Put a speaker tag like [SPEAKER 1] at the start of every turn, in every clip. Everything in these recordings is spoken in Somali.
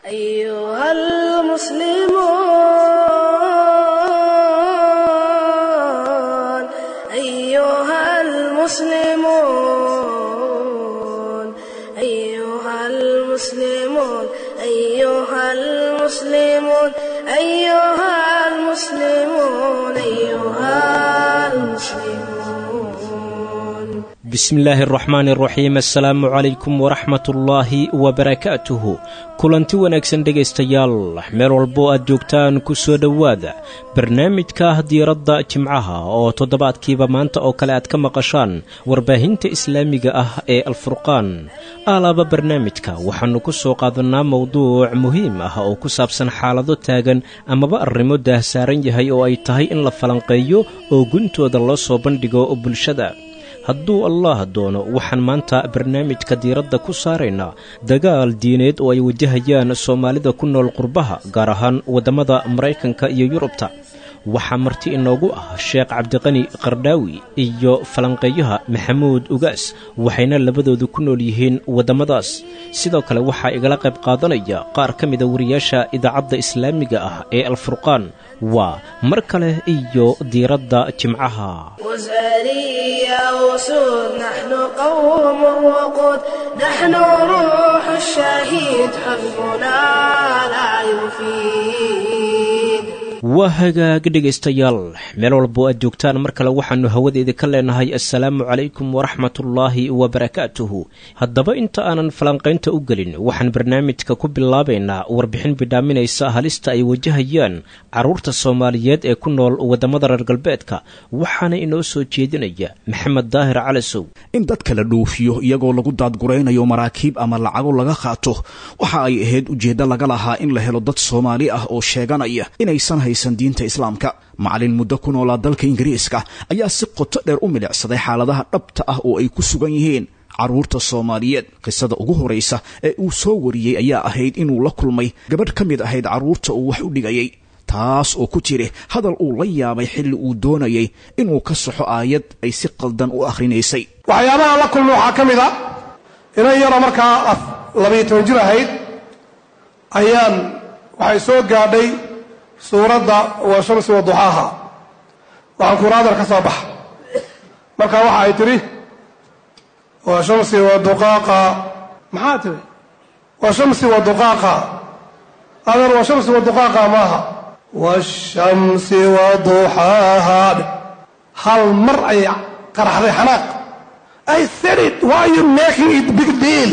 [SPEAKER 1] أيها المسلمون أيها المسلمون أيها المسلمون أيها المسلمون أيها المسلمون
[SPEAKER 2] بسم الله الرحمن الرحيم السلام عليكم ورحمة الله وبركاته kulanti wanaagsan dhegaystayaal meel walbo aad joogtaan ku soo dhowaada barnaamijka diiradda jimcaha oo toddobaadkiiba maanta oo kale aad ka maqashaan warbaahinta islaamiga ah ee alfurqaan alaaba barnaamijka waxaanu ku soo qaadanaa mowduuc muhiim ah oo ku saabsan xaalado taagan amaba arrimo daahsaaran yahay oo ay tahay in la falanqeeyo oo guntooda loo soo bandhigo bulshada hadduu allah doono waxaan maanta barnaamijka diiradda ku saaraynaa dagaal diineed oo ay wajahayaan soomaalida ku nool qurbaha gaar ahaan waddamada maraykanka iyo yurubta waxaa marti inoogu ah sheekh cabdiqani qardhaawi iyo falanqeeyaha maxamuud ugaas waxayna labadoodu ku nool yihiin waddamadaas sidoo kale waxaa igala qayb qaadanaya qaar ka mida wariyaasha idaacadda islaamiga ah ee alfurqaan waa mar kale iyo diiradda jimcaha
[SPEAKER 1] نحن قوم وقود نحن روح الشهيد حزبنا لا يفيد
[SPEAKER 2] waa hagaag dhegaystayaal meel walbo aad joogtaan mar kale waxaannu hawadeeda ka leenahay assalaamu calaykum waraxmatullaahi wabarakaatuhu haddaba inta aanan falanqaynta u gelin waxaan barnaamijka ku bilaabaynaa warbixin bidhaaminaysa halista ay wajahayaan carruurta soomaaliyeed ee ku nool waddamada reer galbeedka waxaana inoo soo jeedinaya maxamed daahir calasow
[SPEAKER 3] in dadka la dhoofiyo iyagoo lagu daadguraynayo maraakiib ama lacago laga qaato waxa ay ahayd ujeeddo laga lahaa in la helo dad soomaali ah oo sheeganaya inaysan haysan diinta islaamka macallin muddo ku noolaa dalka ingiriiska ayaa si qoto dheer u milicsaday xaaladaha dhabta ah oo ay ku sugan yihiin carruurta soomaaliyeed qisada ugu horaysa ee uu soo wariyey ayaa ahayd inuu la kulmay gabadh ka mid ahayd carruurta uu wax u dhigayay taas oo ku jiri hadal uu la yaabay xilli uu doonayay inuu ka saxo aayad ay si qaldan u akhrinaysay
[SPEAKER 4] waxyaabaha la kulma waxaa ka mid a inan yaro markaa 12 jir ahayd ayaan waxay soo gaadhay suuradda waa shamsi wa duxaaha waxaan kuraadar ka soo baxa markaa waxa ay tidhi waa shamsi wa duqaaqa maxaa tidhi waa shamsi wa duqaaqa adeer waa shamsi wa duqaaqa maaha washamsi wa duxaaha hal mar ayay qaraxday xanaaq I said it why are you making it big deal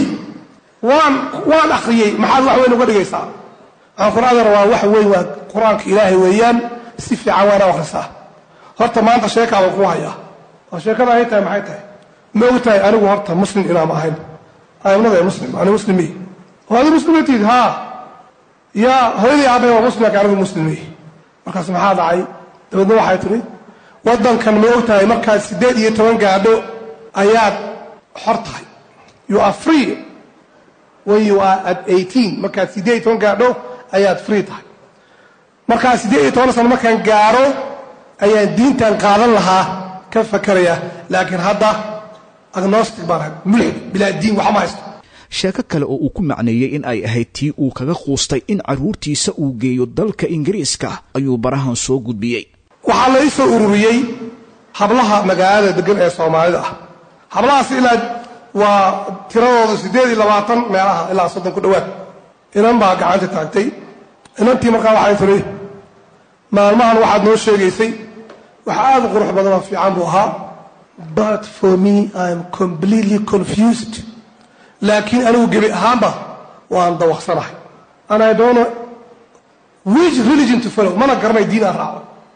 [SPEAKER 4] waan akhriyey maxaad wax weyn uga dhigaysaa waxaan kuraadar waa wax weyn waa qur-aanka ilaahay weeyaan si fiican waana akhrisaa horta maanta sheekaaba ku hayaa oo sheekada ay tahay maxay tahay ma og tahay anigu horta muslim inaam ahayn aymnada muslim ani muslimi oo adi muslimatiid haa yaa hooyadii aabay waa muslimka anigu muslimi markaas maxaa dhacay dabadna waxay tidhi waddankan ma og tahay markaad 18 gaadho ayaad xor tahay you are free when you are at 18 markaad 18 gaadho ayaad free tahay markaa 18 sano markaan gaaro ayaan diintan qaadan lahaa ka fakaraya laakiin hadda agnostic baan mulhid bilaa diin waxa ma haysto
[SPEAKER 3] sheeko kale oo uu ku macneeyey in ay ahayd tii uu kaga quustay in carruurtiisa uu geeyo dalka ingiriiska ayuu barahan soo gudbiyey
[SPEAKER 4] waxaa la soo ururiyey hablaha magaalada degan ee Soomaalida ah hablahaas ilaa waa tiradooda 28 meelaha ilaa 30 ku dhawaad inan baa gacanta taagtay inantii markaa waxay tiri maalmahan waxaad noo sheegaysay waxa aad qurux badan oo fiican buu ahaa but for me I am completely confused laakiin anigu gebi ahaanba waan dawaqsanahay and I don't know which religion to follow mana garanay diin aan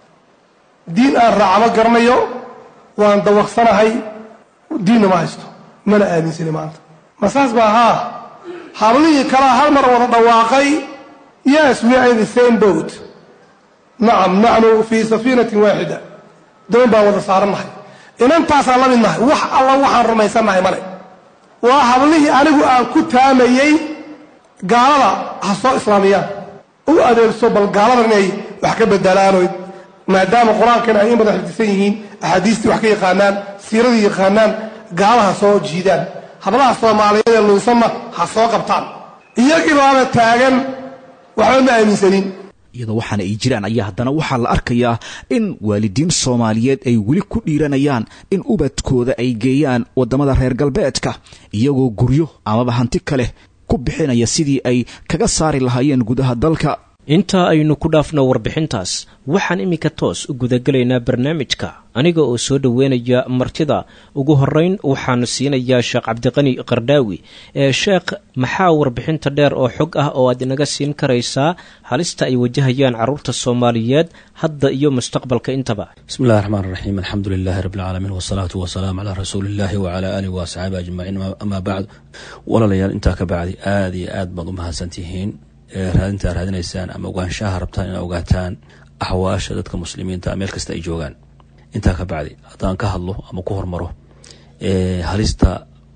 [SPEAKER 4] raaco ma garanayo waan dawaqsanahay diinna ma haysto mana aaminsani maanta masaas baa haa hablihii kala hal mar wada dhawaaqay yes we are in the same boat nacam nahnu fi safinatin waahida doon baa wada saarannahay inantaasaan la midnahay wax alla waxaan rumaysannahay male waa hablihii anigu aan ku taamayey gaalada ha soo islaamiyaan u adeegso bal gaalada inay wax ka bedelaano maadaama qur-aankana ay in badan xifdisan yihiin axaadiistii wax ka yaqaanaan siiradii yaqaanaan gaalaha soo jiidaan hablaha Soomaaliyeed lunsanna ha soo qabtaan iyagii baana taagan waxba ma aaminsanin.
[SPEAKER 3] iyadoo waxaana ay jiraan ayaa haddana waxaa la arkayaa in waalidiin Soomaaliyeed ay weli ku dhiiranayaan in ubadkooda ay geeyaan wadamada reer galbeedka iyagoo guryo amaba hanti kale ku bixinaya sidii ay kaga saari lahaayeen gudaha dalka.
[SPEAKER 2] inta aynu ku dhaafno warbixintaas waxaan imika toos u gudagalaynaa barnaamijka aniga oo soo dhaweynaya martida. ugu horeyn waxaan siinayaa Sheekh Cabdiqani Qardaawi. Sheekh, maxaa warbixinta dheer oo xog ah oo aad inaga siin karaysaa halista ay wajahayaan carruurta Soomaaliyeed hadda iyo mustaqbalka intaba?
[SPEAKER 5] bismillahir rahmaanir rahiim, alxamdulillahi rabbil caalamiin, wassalaatu wassalaamu calaa rasuulillahi wa calaa aalihi wa asxaabihi ajmaciin, amaa bacd. walaalayaal, intaa ka bacdi aad iyo aad baad u mahadsantihiin raadinta raadinaysaan ama ogaanshaha rabtaan inaad ogaataan axwaasha dadka muslimiinta meel kasta ay joogaan. intaa ka bacdi haddaan ka hadlo ama ku hormaro halista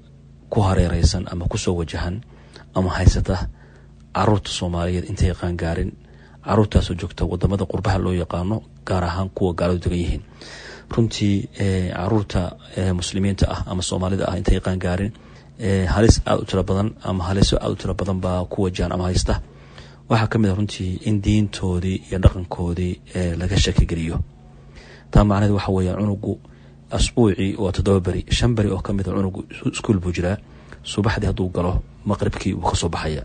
[SPEAKER 5] ku hareeraysan ama kusoo wajahan ama haysata carruurta Soomaaliyeed intay qaangaarin, carruurtaasoo joogta wadamada qurbaha loo yaqaano, gaar ahaan kuwa gaaladu degan yihiin. runtii carruurta muslimiinta ah ama Soomaalida ah intay qaangaarin halis aad u tiro badan ama haliso aad u tiro badan baa ku wajahan ama haysta. waxaa ka mid ah runtii in diintoodii iyo dhaqankoodii laga shaki geliyo. taa macnaheedu waxa weeyaan cunugu asbuucii waa 7 beri 5 beri oo ka mid ah cunugu iskuul buu jiraa, subaxdii hadduu galo maqribkii wuu ka soo baxaya.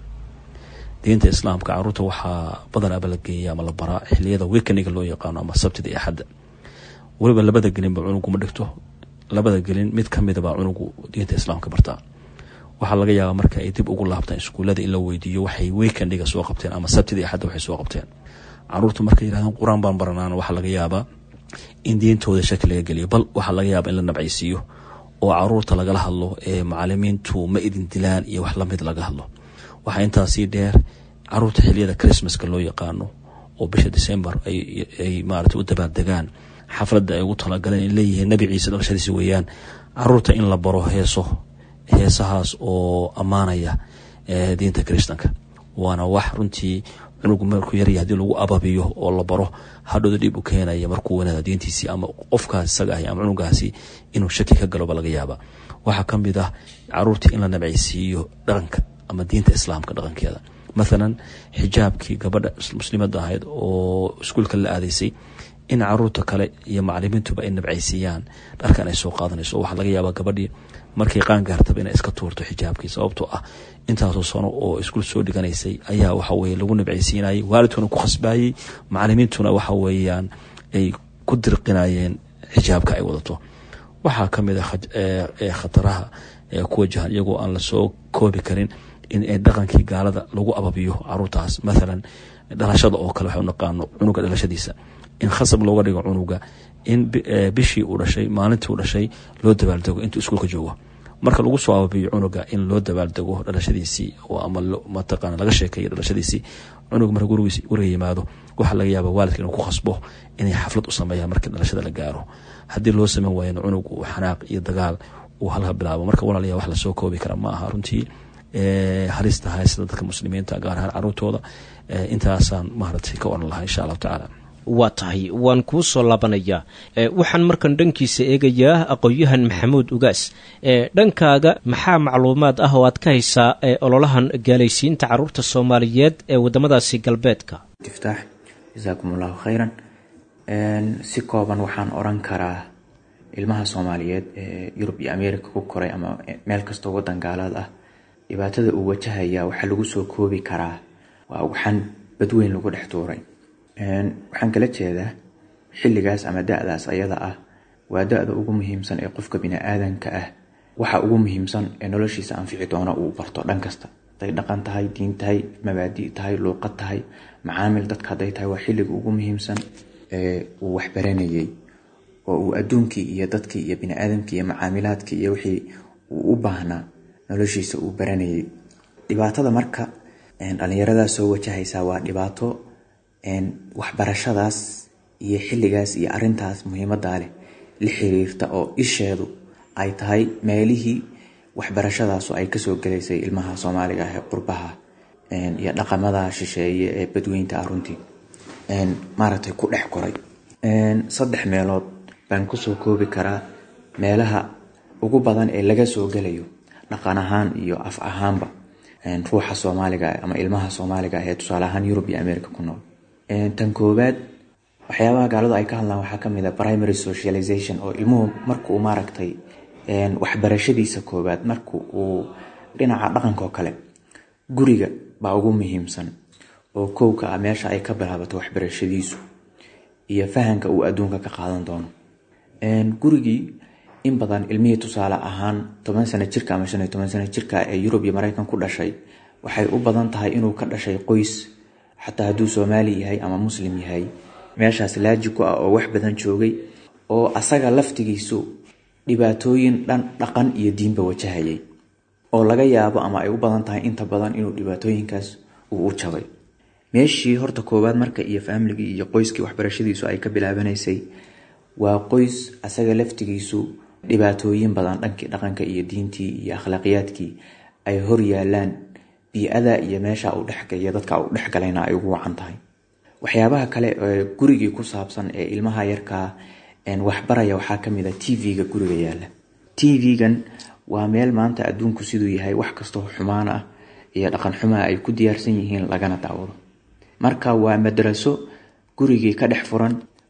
[SPEAKER 5] diinta islaamka carruurta waxaa badanaa la geeyaa ama la baraa xilliyada weekeniga loo yaqaano ama sabtida iyo axadda. weliba labada gelinba cunugu ma dhigto, labada gelin mid ka mid ah baa cunugu diinta islaamka bartaa. waxaa laga yaabaa marka ay dib ugu laabtaan iskuullada in la weydiiyo waxay weekendiga soo qabteen ama sabtida iyo axadda waxay soo qabteen. carruurtu markay yidhahdaan qur-aan baan baranaan, waxaa laga yaabaa in diintooda shaki laga geliyo, bal waxaa laga yaabaa in la nabcaysiiyo oo carruurta lagala hadlo macallimiintu ma idin dilaan iyo wax lamid laga hadlo. waxaa intaasii dheer carruurta xilliyada Christmaska loo yaqaano oo bisha December ay maaragtay u dabaaldegaan xafladda ay ugu talagaleen in leeyihiin Nabi Ciise dhalashadiisa weeyaan. carruurta in la baro heesahaas oo ammaanaya diinta Kiristaanka waana wax runtii cunugu markuu yar yahay hadii lagu ababiyo oo la baro hadhowda dhib u keenaya markuu wanaada diintiisii ama qofkaas isaga ah ama cunugaasi inuu shaki ka galo laga yaaba. waxaa ka mid ah carruurta in la nabcaysiiyo dhaqanka ama diinta islaamka dhaqankeeda. مثلا xijaabkii gabadha muslimadda ahayd oo iskuulka la aadaysay in carruurta kale iyo macallimiintuba ay nabcaysiiyaan dharkan ay soo qaadanayso. waxaa laga yaabaa gabadhii markay qaan gaartaba inay iska tuurto xijaabkii, sababtoo ah intaasoo sano oo iskuul soo dhiganaysay ayaa waxa weeye lagu nabcaysiinayay, waalidkuna ku khasbaayay, macallimiintuna waxa weeyaan ay ku dirqinayeen xijaabka ay wadato. waxaa ka mid ah khataraha ku wajahan iyagoo aan la soo koobi karin in ay dhaqankii gaalada lagu ababiyo carruurtaas. مثلا dhalashada oo kale waxaan naqaano cunuga dhalashadiisa in khasab looga dhigo cunuga in bishii uu dhashay maalintii uu dhashay loo dabaaldego intuu iskuulka joogo. marka lagu soo ababiyo cunuga in loo dabaaldego dhalashadiisii oo ama mataqaan laga sheekeeyo dhalashadiisii, cunuga marka guriga yimaado waxaa laga yaabaa waalidka inuu ku khasbo inay xaflad u sameeyaan marka dhalashada la gaaro. haddii loo sameyn waayana cunugu uu xanaaq iyo dagaal uu halka bilaabo. marka walaalayaal wax la soo koobi kara ma aha runtii halista haysta dadka muslimiinta gaar ahaan carruurtooda. intaasaan maaragtay ka oran lahaa insha allahu tacaala.
[SPEAKER 2] waa tahay, waan kuu soo laabanayaa. waxaan markan dhankiisa eegayaa aqoon-yahan maxamuud ugaas. dhankaaga maxaa macluumaad ah oo aad ka haysaa ololahan gaalaysiinta carruurta Soomaaliyeed ee wadamadaasi galbeedka?
[SPEAKER 6] tiftaax jazaakum allahu khayran. si kooban waxaan oran karaa ilmaha Soomaaliyeed ee Yurub iyo Ameerika ku koray ama meel kastoo wadan gaalaad ah, dhibaatada uu wajahaya waxaa lagu soo koobi karaa waa waxaan badweyn lagu dhex tuuray. waxaan kala jeedaa xilligaas ama da'daas ayada ah waa da'da ugu muhiimsan ee qofka bini'aadanka ah, waxa ugu muhiimsan ee noloshiisa anfici doona uu barto dhan kasta, haday dhaqan tahay, diin tahay, mabaadi' tahay, luuqad tahay, macaamil dadka haday tahay. waa xilliga ugu muhiimsan ee uu wax baranayay oo uu adduunkii iyo dadkii iyo bini'aadamkii iyo macaamilaadkii iyo wixii uu u baahnaa noloshiisa uu baranayay. dhibaatada marka dhalinyaradaas soo wajahaysa waa dhibaato waxbarashadaas iyo xilligaas iyo arintaas muhiimadda leh la xiriirta oo isheedu ay tahay meelihii waxbarashadaas ay ka soo galaysay ilmaha Soomaaliga ah ee qurbaha iyo dhaqamada shisheeye ee badweynta runtii maaragtay ku dhex koray. 3 meelood baan ku soo koobi karaa meelaha ugu badan ee laga soo galayo dhaqan ahaan iyo af ahaanba. ruuxa Soomaaliga ama ilmaha Soomaaliga ee tusaale ahaan Europe iyo America ku nool. Tan koobaad waxyaabaha gaaladu ay ka hadlaan waxaa kamid ah primary socialization oo ilmuhu markuu maaragtay waxbarashadiisa koobaad markuu uu dhinaca dhaqanka oo kale guriga baa ugu muhiimsan oo kowka ah meesha ay ka bilaabato waxbarashadiisu iyo fahanka uu adduunka ka qaadan doono. Gurigii in badan ilmihii tusaale ahaan 10 sano jirka ama 15 sano jirka ee Europe iyo Mareykan ku dhashay waxay u badan tahay inuu ka dhashay qoys xataa hadduu Soomaali yahay ama Muslim yahay meeshaas laajiko ah oo wax badan joogay oo asaga laftigiisu dhibaatooyin dhaqan iyo diinba wajahayay oo laga yaabo ama ay u badan tahay inta badan inuu dhibaatooyinkaas uu jabay. meeshii horta koobaad marka iyo family iyo qoyskii waxbarashadiisu ay ka bilaabanaysay waa qoys asaga laftigiisu dhibaatooyin badan dhankii dhaqanka iyo diintii iyo akhlaaqiyadkii ay hor yaalaan bi'ada iyo meesha uu dhexgalay dadka uu dhexgalayna ay ugu wacan tahay. waxyaabaha kale ee gurigii ku saabsan ee ilmaha yarka waxbaraya waxaa kamid ah TV-ga guriga yaala. TV-gan waa meel maanta adduunku siduu yahay wax kasta oo xumaan ah iyo dhaqan xumaa ay ku diyaarsan yihiin lagana daawado. marka waa madraso gurigii ka dhex furan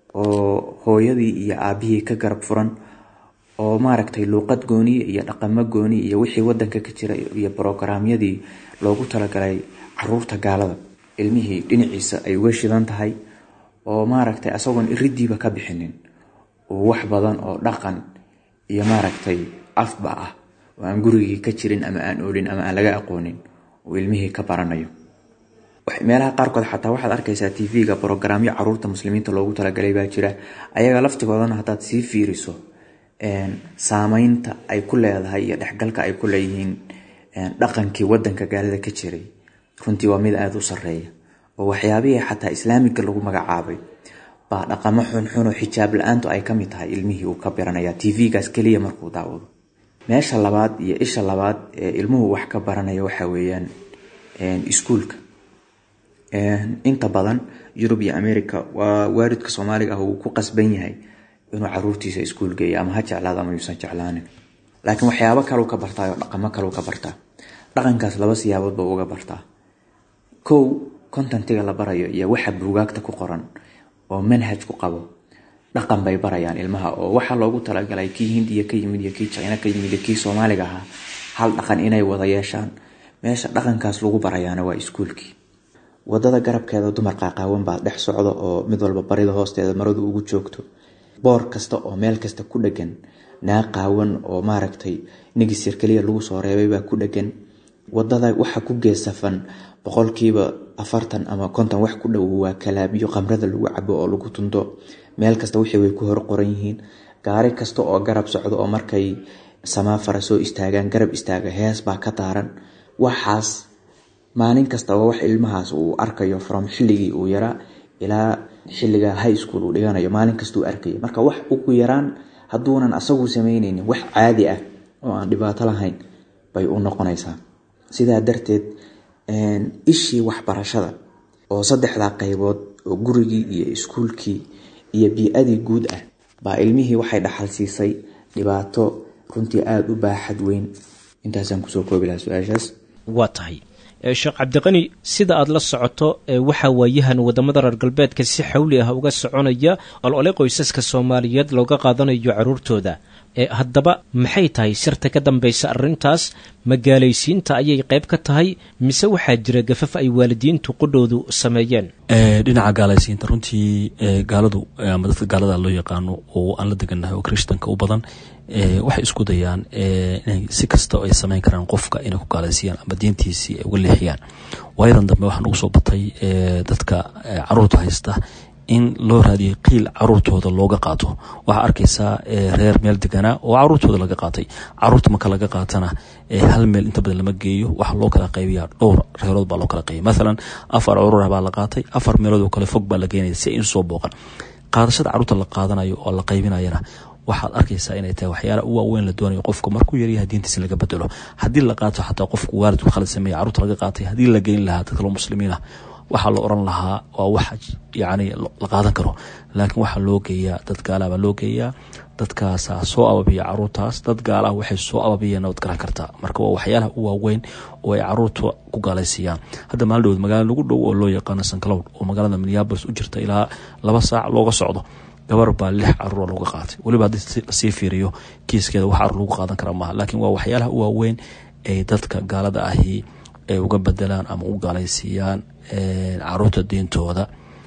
[SPEAKER 6] oo hooyadii iyo aabihii ka garab furan oo maaragtay luqad gooni iyo dhaqamo gooni iyo wixii wadanka ka jira iyo programyadii loogu talagalay caruurta gaalada ilmihii dhinaciisa ay uga shidan tahay oo maaragtay asagoon iridiiba ka bixinin oo wax badan oo dhaqan iyo maaragtay afba ah oo aan gurigii ka jirin ama aan oolin ama aan laga aqoonin oo ilmihii ka baranayo. meelaha qaarkood xataa waxaad arkaysaa TV-ga programyo caruurta muslimiinta loogu talagalay baa jira ayaga laftigoodana hadaad sii fiiriso saameynta ay ku leedahay iyo dhexgalka ay ku leeyihiin dhaqankii wadanka gaalada ka jiray runtii waa mid aad u sareeya oo waxyaabihii xataa islaamiga lagu magacaabay baa dhaqamo xun oo xijaab la'aantu ay kamid tahay ilmihii uu ka baranaya TV-gaas kaliya markuu daawado. meesha labaad iyo isha labaad ee ilmuhu wax ka baranayo waxa weeyaan iskuulka. inta badan Europe iyo America waa waalidka Soomaaliga ah uu ku qasban yahay inuu caruurtiisa iskuul geeyo ama ha jeclaado ama yuusan jeclaanin. laakiin waxyaabo kale uu ka bartaa oo dhaqamo kale uu ka bartaa. dhaqankaas laba siyaabood buu uga bartaa. contentiga la barayo iyo waxa buugaagta ku qoran oo manhaj ku qabo dhaqan bay barayaan ilmaha oo waxa loogu talagalay kii Hindiya ka yimid iyo kii China ka yimid iyo kii Soomaaliga ah hal dhaqan inay wada yeeshaan. meesha dhaqankaas lagu barayaana waa iskuulkii. wadada garabkeeda dumar qaaqaawan baa dhex socdo oo mid walba barida hoosteeda maradu ugu joogto. boor kasta oo meel kasta ku dhagan naaqaawan oo maaragtay nigisir kaliya lagu soo reebay baa ku dhagan. wadada waxa ku geesafan 40% ama 50 wax ku dhow waa kalaabiyo qamrada lagu cabo oo lagu tunto. meel kasta wixii way ku hor qoran yihiin. gaari kasta oo garab socdo oo markay samaafara soo istaagaan garab istaaga hees baa ka taaran. waxaas maalin kasta waa wax ilmahaas uu arkayo from xilligii uu yaraa ilaa xilliga high school uu dhiganayo maalin kasta uu arkayo. marka wax ugu yaraan hadduunan asagu sameynaynin wax caadi ah oo aan dhibaato lahayn bay u noqonaysaa. sidaa darteed ishii waxbarashada oo saddexda qaybood oo gurigii iyo iskuulkii iyo bi'adii guud ah baa ilmihii waxay dhaxal siisay dhibaato runtii aad u baaxad weyn. intaasaan kusoo koobi lahaa su-aashaas.
[SPEAKER 2] waa tahay sheekh cabdiqani sida aad la socoto waxa waayahan wadamada reer galbeedka si xawli ah uga soconaya olole qoysaska Soomaaliyeed looga qaadanayo caruurtooda. haddaba maxay tahay sirta ka dambaysa arrintaas? magaalaysiinta ayay qayb ka tahay mise waxaa jira gafaf ay waalidiintu qudhoodu sameeyeen?
[SPEAKER 5] dhinaca gaalaysiinta runtii gaaladu ama dadka gaalada loo yaqaano oo aan la deganahay oo Kristanka u badan waxay isku dayaan inay si kasta ay sameyn karaan qofka inay ku gaalaysiiyaan ama diintiisii ay uga leexiyaan. waayadan dambe waxaan ugu soo batay dadka caruurta haysta in loo raadiyo qiil caruurtooda looga qaato. waxa arkaysaa reer meel deganaa oo caruurtooda laga qaatay. caruurta marka laga qaatana hal meel inta badan lama geeyo. waxa loo kala qaybiyaa dhowr reerood baa loo kala qaybiyay. maalan 4 caruur baa la qaatay 4 meelood oo kale fog baa la geenay si ay soo booqan. qaadashada caruurta la qaadanayo oo la qaybinayana waxaad arkaysaa inay tahay waxyaalo ugu weyn la doonayo qofka markuu yaryahay diintiisa laga bedelo. haddii la qaato xataa qofku waalidku khalad sameeyay caruurta laga qaatay haddii la geyn lahaa dadka muslimiina waxaa la oran lahaa waa wax yani la qaadan karo, laakiin waxaa loo geeyaa dad gaala baa loo geeyaa, dadkaasaa soo ababiya caruurtaas. dad gaala waxay soo ababiyeen waad garan kartaa. marka waa waxyaalaha u waaweyn oo ay caruurta ku gaalaysiiyaan. hadda maalin dhow magaalo lagu dhow oo loo yaqaano St. Cloud oo magaalada Minneapolis u jirta ilaa 2 saac looga socdo, gabar baa 6 caruur looga qaatay. waliba haddii lasii fiiriyo kiiskeeda wax caruur lagu qaadan kara maaha, laakiin waa waxyaalaha u waaweyn ay dadka gaalada ahi ay uga bedelaan ama u gaalaysiiyaan caruurta diintooda.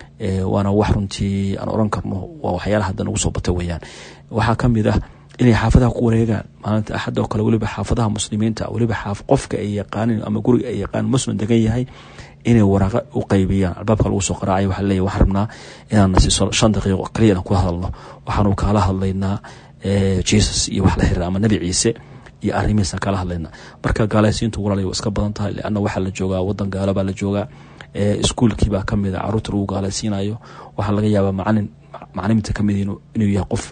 [SPEAKER 5] waana wax runtii aan oran karno waa waxyaalaha hadda nagu soo batay weeyaan. waxaa ka mid ah inay xaafadaha ku wareegaan maalinta axad oo kale, waliba xaafadaha muslimiinta, waliba qofka ay yaqaanin ama guriga ay yaqaan muslim degan yahay inay waraaqa u qaybiyaan. albaabka lagu soo qaraacay waxa leeyahay waxaan rabnaa inaan nasiiso 5 daqiiqo kaliya aan ku hadalno, waxaanu kala hadlaynaa Jesus iyo wax la xiriira ama Nabi Ciise iyo arrimihiisa kala hadlaynaa. marka gaalaysiintu walaalay waa iska badan tahay, leanna waxa la joogaa wadan gaala baa la joogaa. iskuulkii baa kamid ah caruurta lagu gaalaysiinayo. waxaa laga yaabaa macalimiinta kamid inuu yahay qof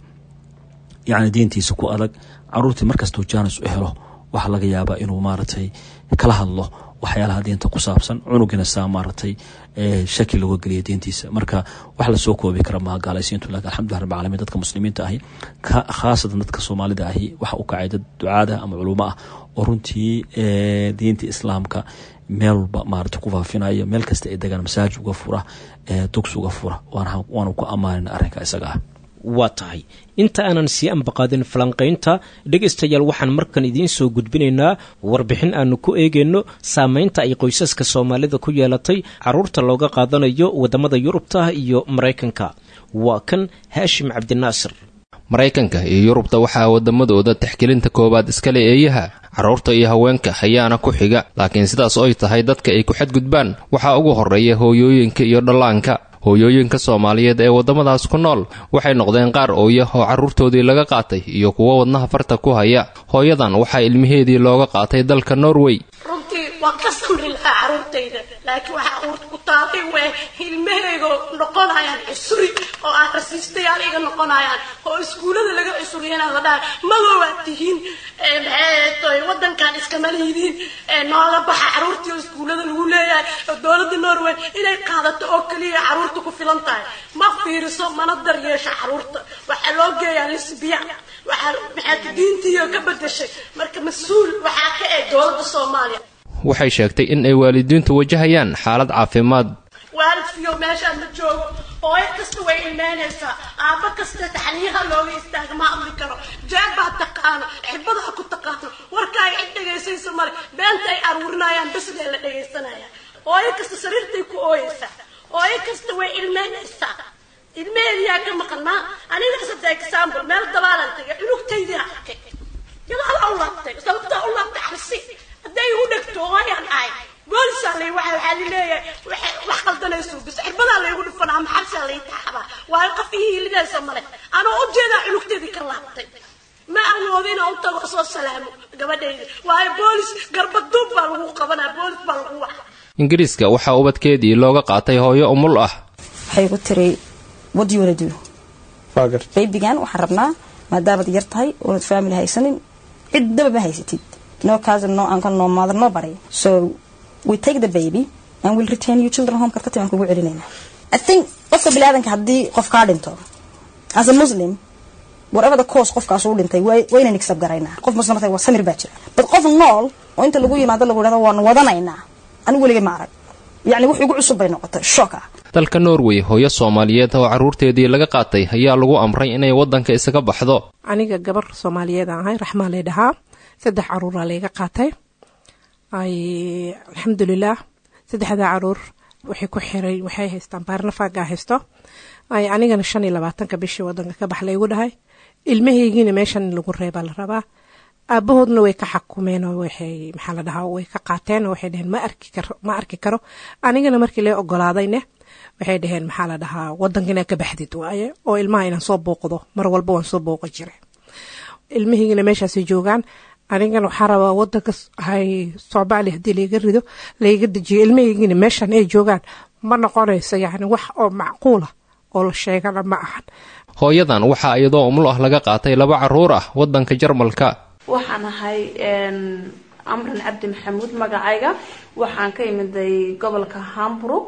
[SPEAKER 5] yani diintiisa ku adag. caruurtii markastoo jaanis u helo waxaa laga yaabaa inuu maaragtay kala hadlo waxyaalaha diinta ku saabsan, cunugina saa maaragtay shaki looga geliya diintiisa. marka wax lasoo koobi kara maaha gaalaysiintu, laakiin alxamdulilah rabbil caalamiin dadka muslimiinta ahi khaasatan dadka Soomaalida ahi waxa u kacay dad ducaada ama culimo ah oo runtii diinta islaamka meel walba maaragtay ku faafinayo, meel kasta ay degaan masaajid uga fura, dugsi uga fura. waanu ku ammaanina arrinka isaga ah.
[SPEAKER 2] waa tahay inta aanan sii ambaqaadin falanqaynta dhegaystayaal, waxaan markan idiin soo gudbinaynaa warbixin aanu ku eegayno saamaynta ay qoysaska Soomaalida ku yeelatay caruurta looga qaadanayo wadamada Yurubta iyo Mareykanka. waa kan Haashim Cabdinaasir.
[SPEAKER 7] Mareykanka iyo Yurubta waxaa wadamadooda tixgelinta koobaad iska leh eeyaha, caruurta iyo haweenka ayaana ku xiga. laakiin sidaas oo ay tahay dadka ay ku xadgudbaan waxaa ugu horeeya hooyooyinka iyo dhallaanka. hooyooyinka Soomaaliyeed ee wadamadaas ku nool waxay noqdeen qaar ooya oo caruurtoodii laga qaatay iyo kuwa wadnaha farta ku haya. hooyadan waxaa ilmaheedii looga qaatay dalka Norway.
[SPEAKER 8] runtii waan ka samri lahaa caruurtayda, laakiin waxaa caruurta ku taabay way ilmahayga noqonayaan cusuri oo aan rasiistayaal iga noqonayaan oo iskuulada laga cusuriyana la dhahay madoowaad tihiin wadankan iskama lihidiin nooga baxa. caruurtii oo iskuulada lagu leeyahay dowladda Norway inay qaadato oo kaliya caruurta ku filan tahay, ma fiiriso mana daryeesho caruurta. waxaa loo geeyaa lisbiya, waxaa diintiiyo ka bedeshay. marka mas-uul waxaa ka dowladda Soomaaliya.
[SPEAKER 7] waxay sheegtay in ay waalidiintu wajahayaan xaalad caafimaad.
[SPEAKER 8] waalidkiyo meeshaan ma joogo, hooyo kasta way ilmeynaysaa, aabba kasta taxniyaha looga istaaga ma amri karo. jeeb baa taqaano, xibadaha ku taqaano, warkaaga cid dhegaysaysa male, beenta ay aruurinayaan bas lee la dhegaysanaya. hooyo kasta sariirtay ku ooyeysaa, hooyo kasta way ilmeynaysaa. ilmeheediyaa ka maqan maa aniga saddex example meel dabaalan tagay cunugtaydii arkay yadoo u laabtay sababta u laabtay xabsi hadday u dhigto ayaan ahay boolisaa lay waxaa leeyahay wax qaldanayso bis cirbadaa laygu dhufan ama xabsi lay taxaba waa qof hiilinaysa male anoo u jeedaa cunugtaydii ka laabtay ma awoodin oo tago soo salaamo gabadhayda waa boolis garbaduub baa lagu qabanaa, boolis baa lagu wax.
[SPEAKER 7] Ingiriiska waxaa ubadkeedii looga qaatay hooyo umul ah.
[SPEAKER 9] waxay ku tiri what do you want to do? babygan waxaan rabnaa maadaamad yar tahay oo family haysanin ciddaba ma haysatid, no cousin, no uncle, no mother, nobody, so we take the baby and we'll return you children home. kartati aan kugu celinayna. I think qofka bilaadanka haddii qof kaa dhinto as a Muslim whatever the cause qofkaas uu dhintay wayna accept garaynaa. qof muslim tahay waa samir baa jira, but qof nool oo inta lagu yimaado lagu yiraahdo waan wadanaynaa anigu weliga ma arag, yani wax ugu cusub bay noqotay, shock ah.
[SPEAKER 7] dalka Norway hooyo Soomaaliyeed oo caruurteedii laga qaatay ayaa lagu amray inay wadanka isaga baxdo.
[SPEAKER 10] aniga gabar Soomaaliyeed ahay, Raxmaan leedaha, 3 caruur laga qaatay. alxamdulillah 3 caruur waxay ku xiray waxay haystaan baarnafaaga haysto. anigana 25 bishii wadanka ka baxlay ugu dhahay, ilmaheegiina meeshan lagu reebaa la rabaa. aabahoodna way ka xakumeen oo waxay maxaa la dhahaa way ka qaateen oo waxay dhaheen ma arki karo. anigana markii la ogolaadayna waxay dhaheen maxaa la dhahaa wadankina ka baxdid waaye oo ilmaha inaan soo booqdo mar walba waan soo booqo jiray. ilmaheegina meeshaas joogaan, anigana waxaa rabaa wadanka hay Soomaaliya hadii laga rido laga dejiyo ilmaheegina meeshan ay joogaan ma noqonayso yani wax oo macquul ah oo la sheegana ma ahan.
[SPEAKER 7] hooyadan waxaa iyadoo umul ah laga qaatay 2 caruur ah wadanka Jarmalka.
[SPEAKER 11] waxaan ahay Amran Abdi Maxamuud magacayga, waxaan ka imiday gobolka Hamburg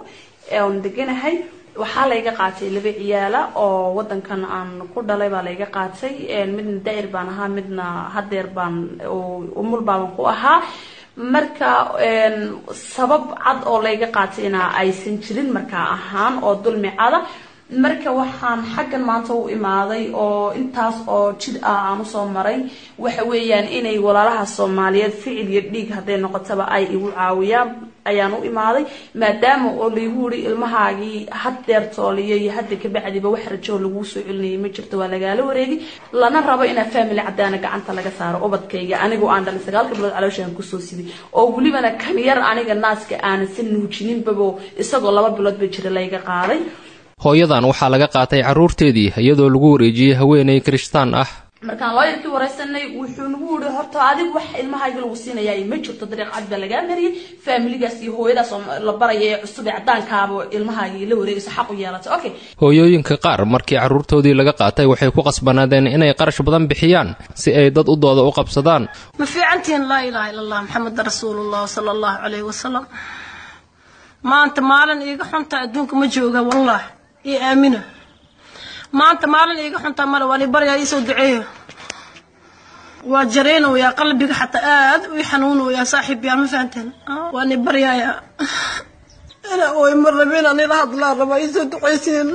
[SPEAKER 11] aan deganahay waxaa layga qaatay 2 ciyaala oo wadankan aan ku dhalay baa layga qaatay midna daa'ir baan ahaa midna hadeer baan umul baan ku ahaa marka sabab cad oo layga qaatayna aysan jirin marka ahaan oo dulmi cada marka waxaan xaggan maanta u imaaday oo intaas oo jid aan soo maray waxa weeyaan inay walaalaha Soomaaliyeed ficil iyo dhiig haday noqotaba ay igu caawiyaan ayaan u imaaday maadaama oo laygu wuri ilmahaagii hadeer tooliyay hadda ka bacdiba wax rajo lagu soo celinay ma jirto waa lagaala wareegi lana rabo in family cadaana gacanta laga saaro ubadkayga anigu aan dhalay 9 bilood calooshaan ku soo sidii oo waliba kan yar aniga naaska aan si nuujinin babo isagoo 2 bilood ba jira layga qaaday
[SPEAKER 7] hooyadan waxaa laga qaatay carruurteedii iyadoo lagu wareejiyay haweeney Kristaan ah
[SPEAKER 11] markaan looyarkii wareysanay wuxuu nagu yiri horta adigu wax ilmahayga lagu siinayaa ma jirto dariiq cad baa laga mariyay familigaas iyo hooyadaas la barayay cusub cadaankaabo ilmahayga la wareegayso xaq u yeelato okay
[SPEAKER 7] hooyooyinka qaar markii carruurtoodii laga qaatay waxay ku qasbanaadeen inay qarash badan bixiyaan si ay dad u dooda u qabsadaan
[SPEAKER 8] ma fiicantiin la ilaaha illa allah muhammad rasuulullah sallallahu alayhi wasallam maanta maalin iiga xunta adduunka ma jooga wallahi iyo aamina maanta maalin iiga xunta mala wali barya isoo duceeyo waa jareeno ya qalbiga xataa aad u xanuuno ya saaxiib yaa ma fahanteen waani baryaaya ana oo marabeen aan ila hadlaa raba isoo duceeyeen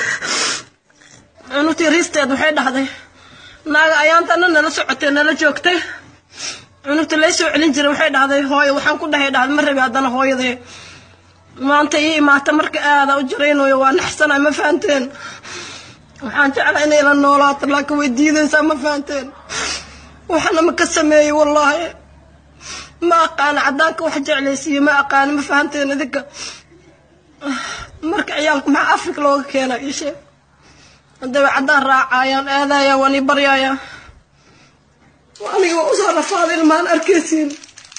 [SPEAKER 8] anu tiristeed waxay dhahday naaga ayaanta nala socotay nala joogtay anu talay soo celin jiray waxay dhahday hooyo waxaan ku dhahay ma rabi hadana hooyadee maanta ii imaata marka aad u jareeno waa naxsana ma fahanteen waxaan jeclahay inay la noolaato laakiin way diidaysaa ma fahanteen waxana ma ka sameeyay wallahi ma aqaan cadaanka wax jeclaysiyo ma aqaan ma fahanteen idinka marka ciyaalku ma Afrika looga keenay ishe hadaba cadaan raacayaan aadaya wani baryaaya aniga u soo rafaaday ilmaan arkaysiin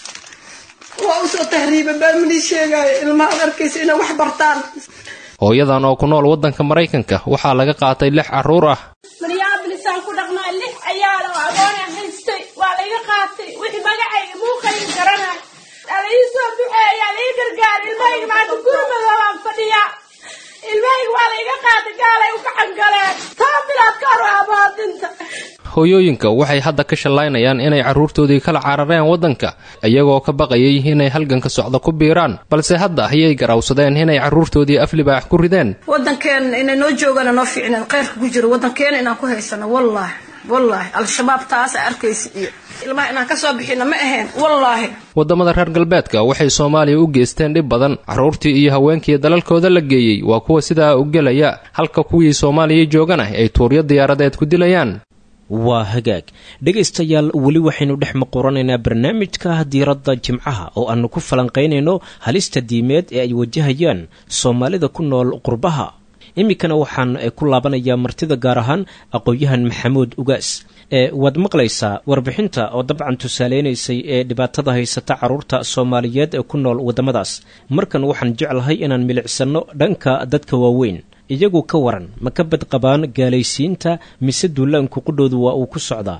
[SPEAKER 8] waa u soo tahriiba baa mali sheegay ilmaan arkaysiin inay wax bartaan
[SPEAKER 7] hooyadan oo ku nool wadanka Mareykanka waxaa laga qaatay 6 carruur ah
[SPEAKER 8] Minneapolis ku dhaqnaa 6 ciyaal oo agoon haystay waa laga qaatay wixii magacayga muuqayn garanay alayso duceeya la gargaar ilmahayga maanta gurmada waan fadhiya ilmahayga waa laga qaatay gaalay u gacan galeen taabilaad ka raabadinta
[SPEAKER 7] hooyooyinka waxay hadda ka shalaynayaan inay carruurtoodii kala carareen wadanka iyagoo ka baqayay inay halganka socdo ku biiraan balse hadda ayay garawsadeen inay carruurtoodii aflibaax ku rideen
[SPEAKER 8] wadankeen inay noo joogaan noo fiicnaan qeyrka ku jiro wadankeen inaan ku haysano wallahi al-shabaab taas arkaysi ilmaha inaan ka soo bixino ma ahayn wallahi
[SPEAKER 7] wadamada reer galbeedka waxay Soomaaliya u geysteen dhib badan carruurtii iyo haweenkii dalalkooda la geeyay waa kuwa sidaa u galaya halka kuwii Soomaaliya joogana ay tuuriyo diyaaradeed ku dilayaan
[SPEAKER 2] waa hagaag dhegaystayaal weli waxaynu dhex maqoranaynaa barnaamijka diiradda jimcaha oo aanu ku falanqaynayno halista diimeed ee ay wajahayaan Soomaalida ku nool qurbaha iminkana waxaan ku laabanayaa martida gaar ahaan aqoon-yahan Maxamuud Ugaas waad maqlaysaa warbixinta oo dabcan tusaaleynaysay ee dhibaatada haysata carruurta Soomaaliyeed ee ku nool wadamadaas markan waxaan jeclahay inaan milicsano dhanka dadka waaweyn iyagu ka waran ma ka bad qabaan gaalaysiinta mise duulaanku qudhoodu waa uu ku socdaa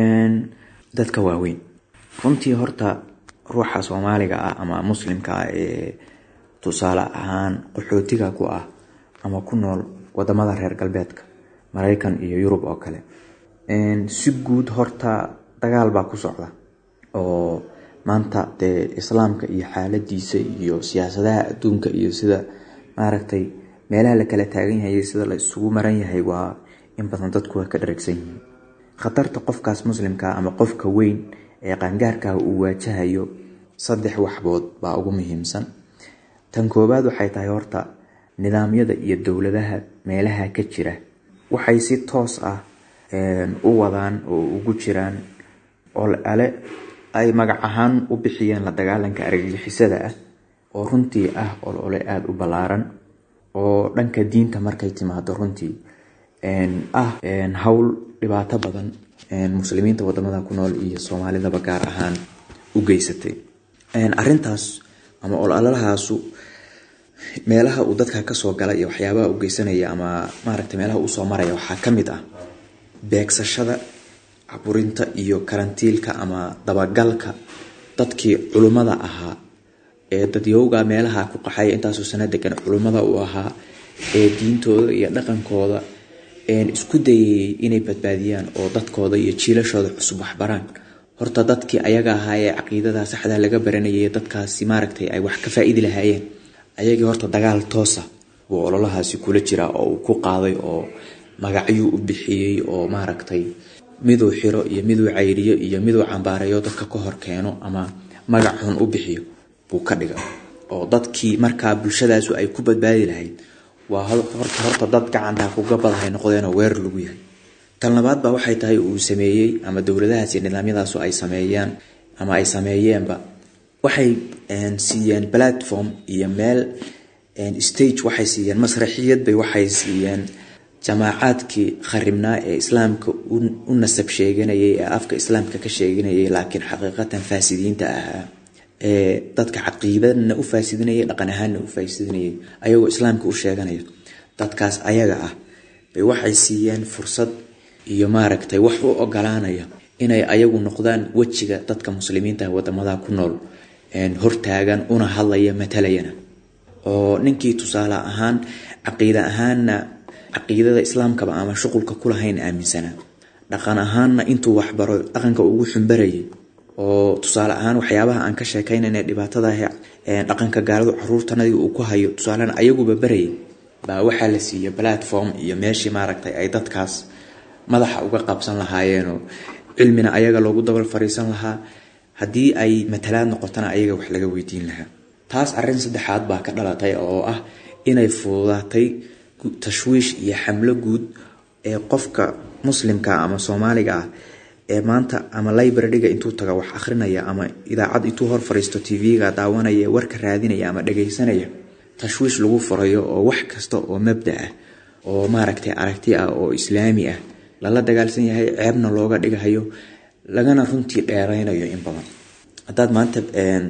[SPEAKER 6] dadka waaweyn runtii horta ruuxa Soomaaliga ah ama muslimka ah ee tusaale ahaan qaxootiga ku ah ama ku nool wadamada reer galbeedka Mareykan iyo Yurub oo kale si guud horta dagaal baa ku socda oo maanta islaamka iyo xaaladiisa iyo siyaasadaha adduunka iyo sida maaragtay meelaha la kala taagan yahay sida la isugu maran yahay waa in badan dadku ka dharagsan yihiin khatarta qofkaas muslimka ama qofka weyn ee qaangaarka uu waajahayo 3 waxbood baa ugu muhiimsan tan koobaad waxay tahay horta nidaamyada iyo dawladaha meelaha ka jira waxay si toos ah u wadaan oo ugu jiraan oo ay magac ahaan u bixiyeen la dagaalanka argagixisada ah oo runtii ah oo aad u balaaran oo dhanka diinta markay timaado runtii hawl dhibaato badan muslimiinta wadamada ku nool iyo Soomaalidaba gaar ahaan u geysatay arintaas ama ololahaasu meelaha uu dadka ka soo galay iyo waxyaabaha u geysanaya ama maaragtay meelaha uu soo maraya waxa kamid ah beegsashada caburinta iyo karantiilka ama dabagalka dadkii culimada ahaa dadyowga meelaha ku qaxay intaasoo sano degan culummada u ahaa diintooda iyo dhaqankooda isku dayay inay badbaadiyaan oo dadkooda iyo jiilashooda cusub waxbaraan. horta dadkii ayaga ahaa ee caqiidada saxda laga baranayay dadkaasi maaragtay ay wax ka faa'iidi lahaayeen ayagii horta dagaal toosa oo ololahaasi kula jira oo uu ku qaaday oo magacyo u bixiyay oo maaragtay miduu xiro iyo miduu cayriyo iyo miduu cambaarayo dadka ka hor keeno ama magac xun u bixiyo buu ka dhigay oo dadkii markaa bulshadaas ay ku badbaadi lahayd waa horta dad gacanta ku gabadahay noqdeen oo weer lagu yahay. tan labaad ba waxay tahay uu sameeyay ama dawladahaas iyo nidaamyadaas ay sameeyaan ama ay sameeyeenba waxay siiyeen platform iyo meel stage waxay siiyeen masraxiyad bay waxay siiyeen jamaacadkii kharibnaa ee islaamka u nasab sheeganayay ee afka islaamka ka sheeganayay laakiin xaqiiqatan faasidiinta ahaa dadka caqiidadna u faasidinayay dhaqan ahaanna u faasidinayay ayagoo islaamka u sheeganaya dadkaas ayaga ah bay waxay siiyeen fursad iyo maaragtay wax u ogolaanaya inay ayagu noqdaan wajiga dadka muslimiinta wadamada ku nool hortaagan una hadlaya matalayana oo ninkii tusaale ahaan caqiida ahaanna caqiidada islaamka ama shuqulka ku lahayn aaminsana dhaqan ahaanna intuu waxbaro dhaqanka ugu xumbarayay oo tusaale ahaan waxyaabaha aan ka sheekaynayna dhibaatada dhaqanka gaaladu caruurtanadii uu ku hayo tusaalena ayaguba barayay baa waxaa la siiyay platform iyo meeshii maaragtay ay dadkaas madaxa uga qabsan lahaayeen cilmina ayaga loogu dabal fariisan lahaa haddii ay matalaad noqotana ayaga wax laga weydiin lahaa. taas arrin saddexaad baa ka dhalatay oo ah inay fududaatay tashwiish iyo xamlo guud ee qofka muslimka ama Soomaaliga ah ee maanta ama library-ga intuu taga wax akhrinaya ama idaacad intuu hor fariisto TV-ga daawanaya warka raadinaya ama dhageysanaya tashwiish lagu furayo oo wax kasta oo mabda ah oo maaragtay aragti ah oo islaami ah lala dagaalsan yahay ceebna looga dhigayo lagana runtii dheeraynayo in badan. hadaad maanta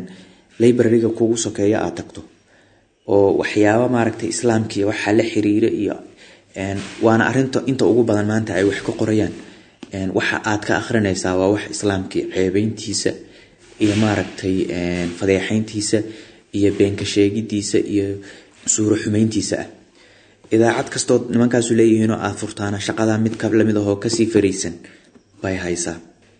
[SPEAKER 6] library-ga kugu sokeeyo aad tagto oo waxyaabo maaragtay islaamkii waxa la xiriira iyo waana arinta inta ugu badan maanta ay wax ka qorayaan waxa aad ka akhrinaysaa waa wax islaamkii ceebeyntiisa iyo maaragtay fadeexayntiisa iyo been ka sheegidiisa iyo suuro xumeyntiisa ah. idaacad kasto nimankaas leeyihiin oo aad furtaana shaqada mid ka lamid ah oo ka sii fariisan bay haysaa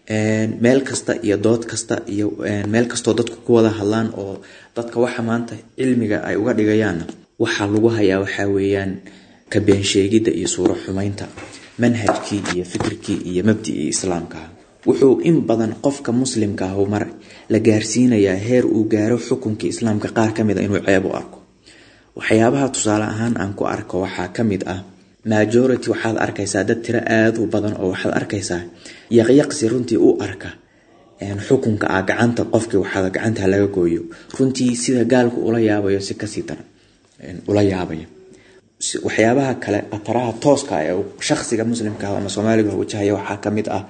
[SPEAKER 6] meel kasta iyo dood kasta iyo meel kasto dadku ku wada hadlaan oo dadka waxa maanta cilmiga ay uga dhigayaan waxa lagu hayaa waxa weeyaan ka been sheegida iyo suuro xumeynta manhajkii iyo fikirkii iyo mabdii islaamka. wuxuu in badan qofka muslimka ah mar la gaarsiinayaa heer uu gaaro xukunka islaamka qaar kamid ah inuu ceeb u arko. waxyaabaha tusaale ahaan aan ku arko waxaa kamid ah majority waxaad arkaysaa dad tira aad u badan oo waxaad arkaysaa yaqyaqsi runtii u arka xukunka gacanta qofkii waxa gacanta laga gooyo runtii sida gaalku ula yaabayo si kasii daran ula yaabayo. waxyaabaha kale qataraha tooska ah ee shakhsiga muslimka ah ama Soomaaliga wajahaya waxaa kamid ah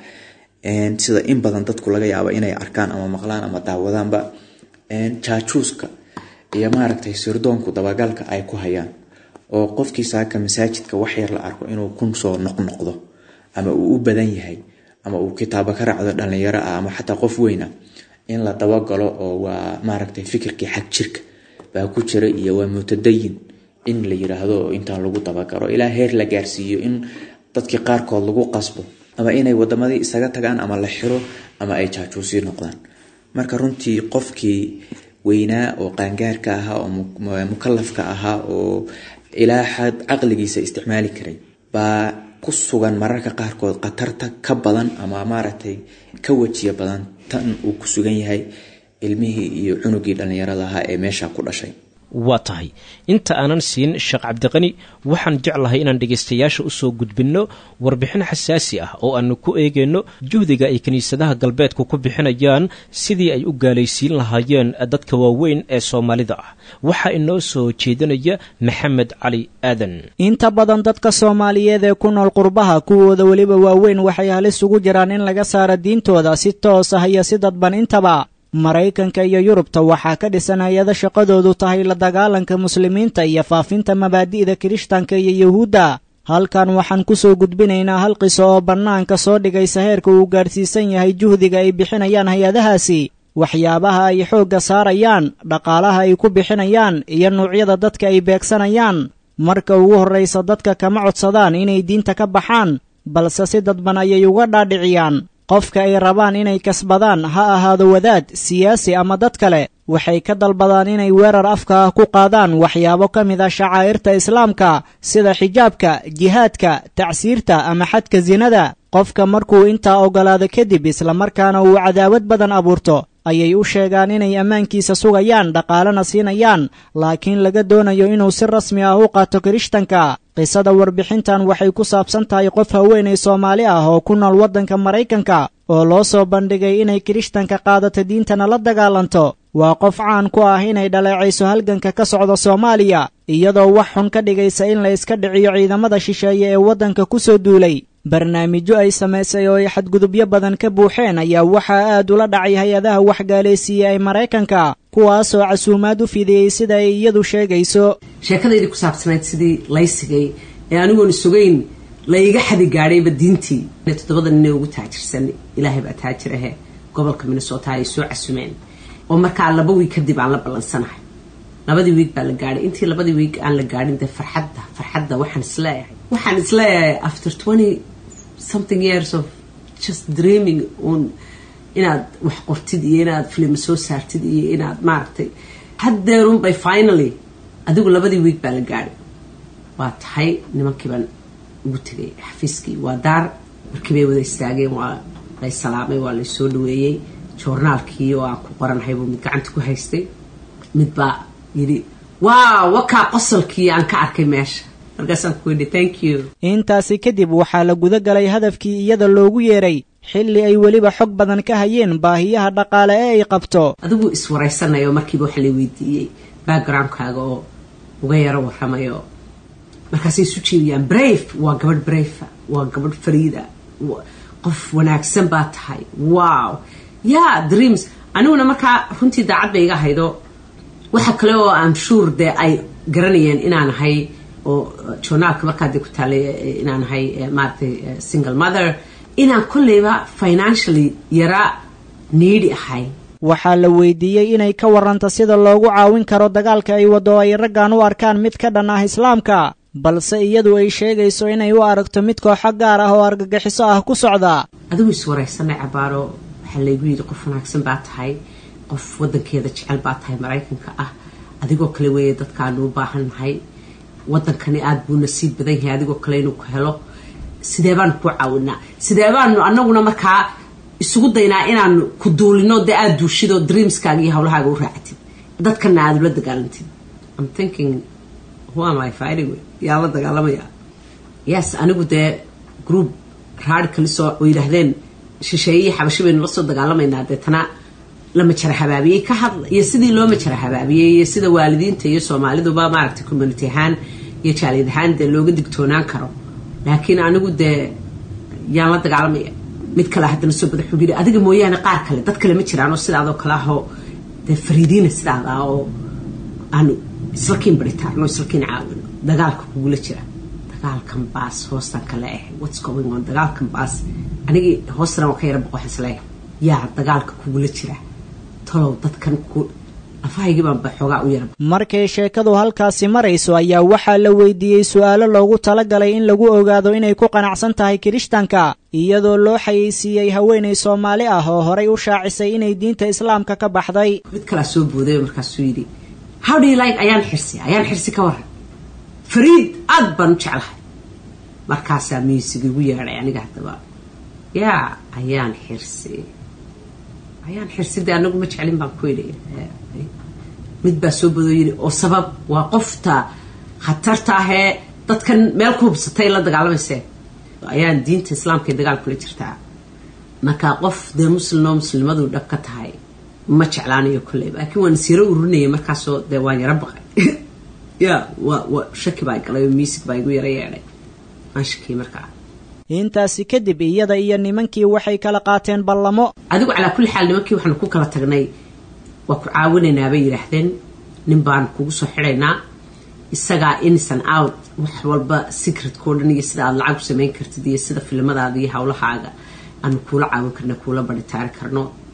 [SPEAKER 6] sida in badan dadku laga yaabo inay arkaan ama maqlaan ama daawadaanba jaajuuska iyo maaragtay sirdoonku dabagalka ay ku hayaan oo qofkii saaka masaajidka wax yar la arko inuu kun soo noqnoqdo ama uu u badan yahay ama uu kitaabo ka raacdo dhalinyaro ah ama xataa qof weyn ah in la dabagalo oo waa maaragtay fikirkii xaq jirka baa ku jira iyo waa mutadayin in la yiraahdo inta lagu dabagalo ilaa heer la gaarsiiyo in dadkii qaarkood lagu qasbo ama inay wadamadii isaga tagaan ama la xiro ama ay jaajuusi noqdaan. marka runtii qofkii weynaa oo qaangaarka ahaa oo mukallafka ahaa oo ilaa xad aqligiisa isticmaali karay baa ku sugan mararka qaarkood qatarta ka badan ama maaragtay ka wajiya badan tan uu ku sugan yahay ilmihii iyo cunugii dhalinyarada ahaa ee meesha ku dhashay.
[SPEAKER 2] waa tahay inta aanan siin Sheekh Cabdiqani waxaan jeclahay inaan dhageystayaasha u soo gudbino warbixin xasaasi ah oo aanu ku eegayno juhdiga ay kaniisadaha galbeedku ku bixinayaan sidii ay u gaalaysiin lahaayeen dadka waaweyn ee Soomaalida ah. waxa inoo soo jeedinaya Maxamed Cali Aadan.
[SPEAKER 12] inta badan dadka Soomaaliyeed ee ku nool qurbaha kuwooda waliba waaweyn waxay halis ugu jiraan in laga saaro diintooda si toos ah iyo si dadban intaba. Maraykanka iyo Yurubta waxaa ka dhisan hay'ado shaqadoodu tahay la dagaalanka muslimiinta iyo faafinta mabaadi'da Kirishtaanka iyo Yahuudda. halkan waxaan ku soo gudbinaynaa hal qiso oo bannaanka soo dhigaysa heerka uu gaarsiisan yahay juhdiga ay bixinayaan hay'adahaasi. waxyaabaha ay xoogga saarayaan dhaqaalaha ay ku bixinayaan iyo nuucyada dadka ay beegsanayaan marka ugu horraysa dadka kama codsadaan inay diinta ka baxaan balse si dadban ayay uga dhaadhiciyaan qofka ay rabaan inay kasbadaan ha ahaado wadaad siyaasi ama dad kale waxay ka dalbadaan inay weerar afka ah ku qaadaan waxyaabo ka mid ah shacaa'irta islaamka sida xijaabka jihaadka tacsiirta ama xadka sinada qofka markuu intaa ogolaado kadib islamarkaana uu cadaawad badan abuurto ayay u sheegaan inay ammaankiisa sugayaan dhaqaalena siinayaan laakiin laga doonayo inuu si rasmi ah u qaato kirishtanka qisada warbixintan waxay ku saabsan tahay qof haweenay Soomaali ah oo ku nool waddanka Maraykanka oo loo soo bandhigay inay kirishtanka qaadato diintana la dagaalanto waa qof caan ku ah inay dhaleecayso halganka ka socda Soomaaliya iyadoo wax xun ka dhigaysa in la iska dhiciyo ciidamada shisheeye ee waddanka ku soo duulay barnaamijyo ay samaysay oo ay xadgudubyo badan ka buuxeen ayaa waxaa aad ula dhacay hay-adaha waxgaalaysiiyey ee Maraykanka kuwaasoo casuumaad u fidiyey sida ay iyadu sheegayso
[SPEAKER 13] sheekadaydii ku saabsanayd sidii laysigay ee anigoon sugayn la iga xadi gaadhayba diintii 7 nin ugu taajirsan ilaahay baa taajir ah gobolka Minnesota ay soo casuumeen oo markaa 2 week kadib aan la balansanahay 2 week baa la gaadhay intii 2 week aan la gaadhin de farxadda waxaan isleeyahay after 20 something years of just dreaming on inaad wax qortid iyo inaad film soo saartid iyo inaad maartay haddeerun by finally adigu 2 week baa la gaadhay waa tahay nimankii baan ugu tagay xafiiskii waa daar markii bay wada istaageen waa la salaamay waa la soo dhaweeyay journaalkii oo aan ku qoranahay buu mid gacanta ku haystay mid baa yiri waaw wakaa qosolkii aan ka arkay meesha markaasaan ku yidhi thank you
[SPEAKER 12] intaasi kadib waxaa la guda galay hadafkii iyada loogu yeeray xilli ay weliba xog badan ka hayeen baahiyaha dhaqaale ee ay qabto
[SPEAKER 13] adigu iswaraysanayo markiiba waxa la weydiiyey backgroundkaaga oo uga yaro warramayo markaasay isu jeediyaan brave waa gabadh fariida qof wanaagsan baa tahay wow yeah dreams aniguna markaa runtii daacad bay iga haydo waxa kale oo aan sure de ay garanayeen inaan ahay oo journalka markaa de ku taalay inaan ahay maartay single mother inaan kulleyba financially yara needy ahay
[SPEAKER 12] waxaa la weydiiyey inay ka warranto sida loogu caawin karo dagaalka ay wado ay raggan u arkaan mid ka dhan ah islaamka balse iyadu ay sheegayso inay u aragto mid kooxo gaar ah oo argagixiso ah ku socda
[SPEAKER 13] adigu iswaraysanay cabaaro waxaa laygu yidhi qof wanaagsan baa tahay qof waddankeeda jecel baa tahay Maraykanka ah adigoo kale weeye dadkaanu u baahan nahay waddankani aad buu nasiib badan yahay adigoo kale inuu ku helo sidee baan ku caawinaa sidee baanu annaguna markaa isugu daynaa inaan ku duulino de aad duushido dreamskaaga iyo hawlahaaga u raactid dadkana aad ula dagaalantid I'm thinking who am I fighting with yaa la dagaalamaya yes anigu de group radicals oo yiraahdeen shisheeye xabashi baynu la soo dagaalamayna deetana lama jara habaabiyay ka hadla iyo sidii loo ma jara habaabiyay iyo sida waalidiinta iyo Soomaaliduba maaragtay community ahaan iyo jaalid ahaan de looga digtoonaan karo laakiin anigu de yaan la dagaalamaya mid kale hadana soo bada xubiri adiga mooyaane qaar kale dad kale ma jiraan oo sidaadoo kale ah oo de fariidiina sidaada oo aan islakiin baritaarno islakiin caawino dagaalka kugula jira dagaalkan baas hoostan kale ah what's going on dagaalkan baas anigi hoostan oo ka yar boqo xisleey yaa dagaalka kugula jira talow dadkan ku afahaygi baan baxoogaa u yar
[SPEAKER 12] markay sheekadu halkaasi marayso ayaa waxaa la weydiiyey su'aalo loogu talagalay in lagu ogaado inay ku qanacsan tahay kirishtanka iyadoo loo xayeysiiyey haweenay Soomaali ah oo horay u shaacisay inay diinta islaamka ka baxday
[SPEAKER 13] mid kala soo booday markaasuu yidhi how do you like ayaan xirsi ka waran fariid aad baan u jeclahay markaasaa miisiga igu yeedhay aniga haddaba yaa ayaan xirsidee anagu ma jeclin baan ku yidhi mid baa soo badoo yidhi oo sabab waa qofta khatarta ahee dadkan meel ku hubsatay la dagaalamayse ayaan diinta islaamka dagaal kula jirtaa markaa qof dee muslimadu dhab ka tahay ma jeclaanayo kulley laakiin waan siiro ururinaya markaasoo dee waan yara baqay yaa waa shaki baa galay miisig baa igu yara yeedhay aan shakiyey markaa
[SPEAKER 12] intaasi kadib iyada iyo nimankii waxay kala qaateen ballamo
[SPEAKER 13] adigu calaa kulli xaal nimankii waxaanu ku kala tagnay waa ku caawinaynaa bay yidhaahdeen nin baan kugu soo xidhaynaa isagaa innocent out wax walba secretkoo dhan iyo sida aad lacag u samayn kartid iyo sida filimadaada iyo hawlahaaga aanu kuula caawin karna kuula baritaari karno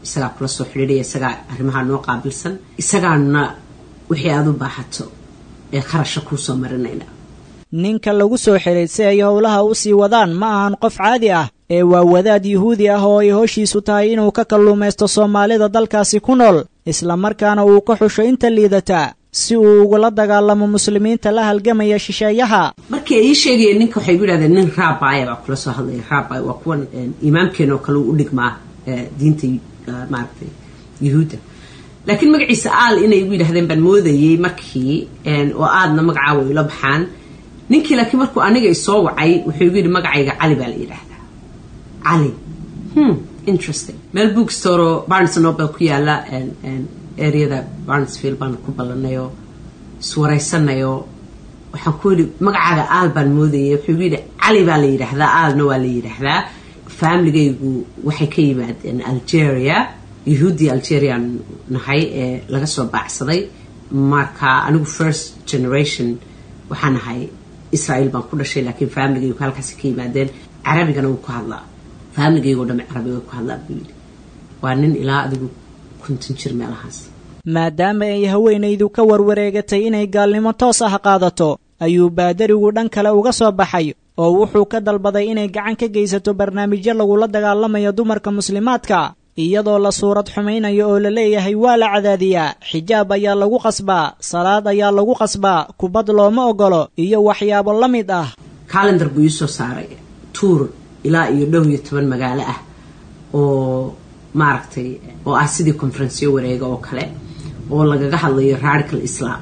[SPEAKER 13] isagaa kula soo xidhiidhaya, isagaa arrimaha noo qaabilsan, isagaana wixii aad u baahato ee kharasha kuu soo marinayna.
[SPEAKER 12] ninka lagu soo xiray si ay howlaha u sii wadaan ma ahan qof caadi ah ee waa wadaad yuhuudi ah oo ay hoshiisu tahay inuu ka kalluumaysto soomaalida dalkaasi ku nool, isla markaana uu ka xusho inta liidata si uu ugula dagaalamo muslimiinta la halgamaya shisheeyaha.
[SPEAKER 13] markii ay sheegayeen ninka waxay ku yidhahdeen nin raabaya baa kula soo hadlaya. raabay waa kuwan imaamkeena oo kale u dhigmaa diinta maaragtay yuhuudda, laakiin magaciisa aal inay igu yidhahdeen baan moodayay markii oo aadna magacaa way la baxaan. ninkii laakiin markuu aniga isoo wacay wuxuu igu yidhi magacayga cali baa la yidhaahdaa. cali interesting. meel bookstore oo Barnes & Noble ku yaala areada Barnesville baan ku ballanayoo iswaraysanayoo waxaan ku yidhi magacaaga aal baan moodayay. wuxuu igu yidhi cali baa la yidhaahdaa, aalna waa la yidhaahdaa. familygaygu waxay ka yimaadeen Algeria, yuhuudi Algerian nahay ee laga soo baacsaday. marka anigu first generation waxaan ahay Israel baan ku dhashay, laakiin familygaygu halkaas ka yimaadeen. carabigana wuu ku hadlaa, familygaygu dham carabiga ku hadlaa buu yidhi. waa nin ilaa adigu 50 jir meelahaas.
[SPEAKER 12] maadaama ay haweenaydu ka warwareegatay inay gaalnimo toos ah qaadato, ayuu baadarigu dhan kale uga soo baxay oo wuxuu ka dalbaday inay gacan ka geysato barnaamijyo lagula dagaalamayo dumarka muslimaadka, iyadoo la suurad xumaynayo oo la leeyahay waa la cadaadiyaa, xijaab ayaa lagu qasbaa, salaad ayaa lagu qasbaa, kubad looma ogolo iyo waxyaabo la mid ah.
[SPEAKER 13] calendar buu isoo saaray tuur ilaa iyo 12 magaalo ah oo maaragtay oo ah sidii conference wareega oo kale oo lagaga hadlayo radical islam.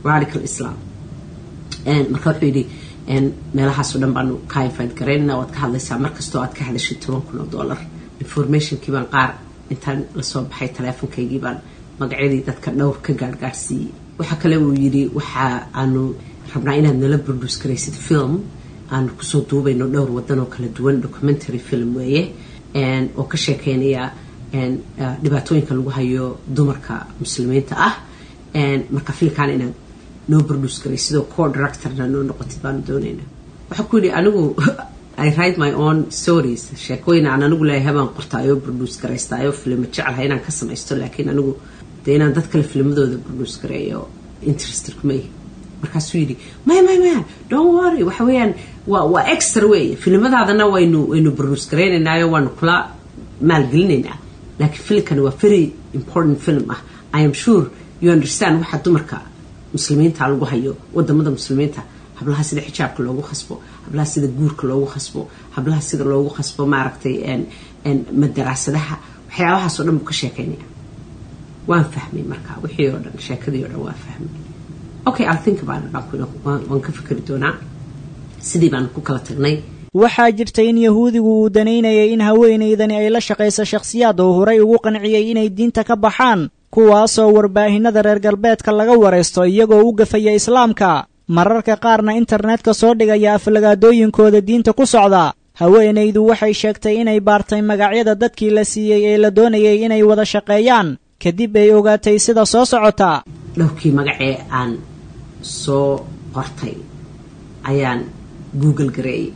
[SPEAKER 13] marka wuxuu yidhi meelahaas oo dhan baanu ka invite garaynaa, waad ka hadlaysaa markastoo aad ka hadashay $10,000. informationkii baan qaar intaan lasoo baxay taleefonkaygii baan magacyadii dadka dhowr ka gaargaarsiiyey. waxa kale uu yidhi waxa aanu rabnaa inaad nala produce garaysid film aan kusoo duubayno dhowr wadan oo kala duwan, documentary film weeye oo ka sheekeynaya dhibaatooyinka lagu hayo dumarka muslimiinta ah. marka filkaan inaad noo produce garaysid oo co-directorna noo noqotid baanu doonaynaa. waxaa ku yidhi anigu I write my own stories, sheekooyin aan anigu leeyahay baan qortaayo produce garaystaayo filmo jecelahay inaan ka samaysto, laakiin anigu dee inaan dad kale filmadooda produce gareeyo interested kuma yihi. markaasuu yidhi maya don't worry, waxa weeyaan waa extra weeye, filmadaadana waynu produce garaynaynaayo waanu kula maalgelinaynaa, laakiin filmkani waa very important film ah. I am sure you understand waxa dumarka muslimiinta lagu hayo wadamada muslimiinta, hablaha sida xijaabka loogu khasbo, hablaha sida guurka loogu khasbo, hablaha sida loogu khasbo maaragtay madrasadaha, waxyaabahaas oo dhan buu ka sheekeynaya. waan fahmay marka wixii oo dhan, sheekadii oo dhan waan fahmay. okay, I'll think about it. waan ka fikri doonaa. sidii baan ku kala tagnay.
[SPEAKER 12] waxaa jirtay in yahuudigu uu danaynayay in haweenaydani ay la shaqayso shakhsiyaad oo horay ugu qanciyey inay diinta ka baxaan, kuwaasoo warbaahinada reer galbeedka laga waraysto iyagoo u gafaya islaamka, mararka qaarna internetka soo dhigaya aflagaadooyinkooda diinta ku socda. haweenaydu waxay sheegtay inay baartay magacyada dadkii la siiyey ee la doonayay inay wada shaqeeyaan, kadib ay ogaatay sida soo socota.
[SPEAKER 13] dhowrkii magacee aan soo qortay ayaan google gareeyay.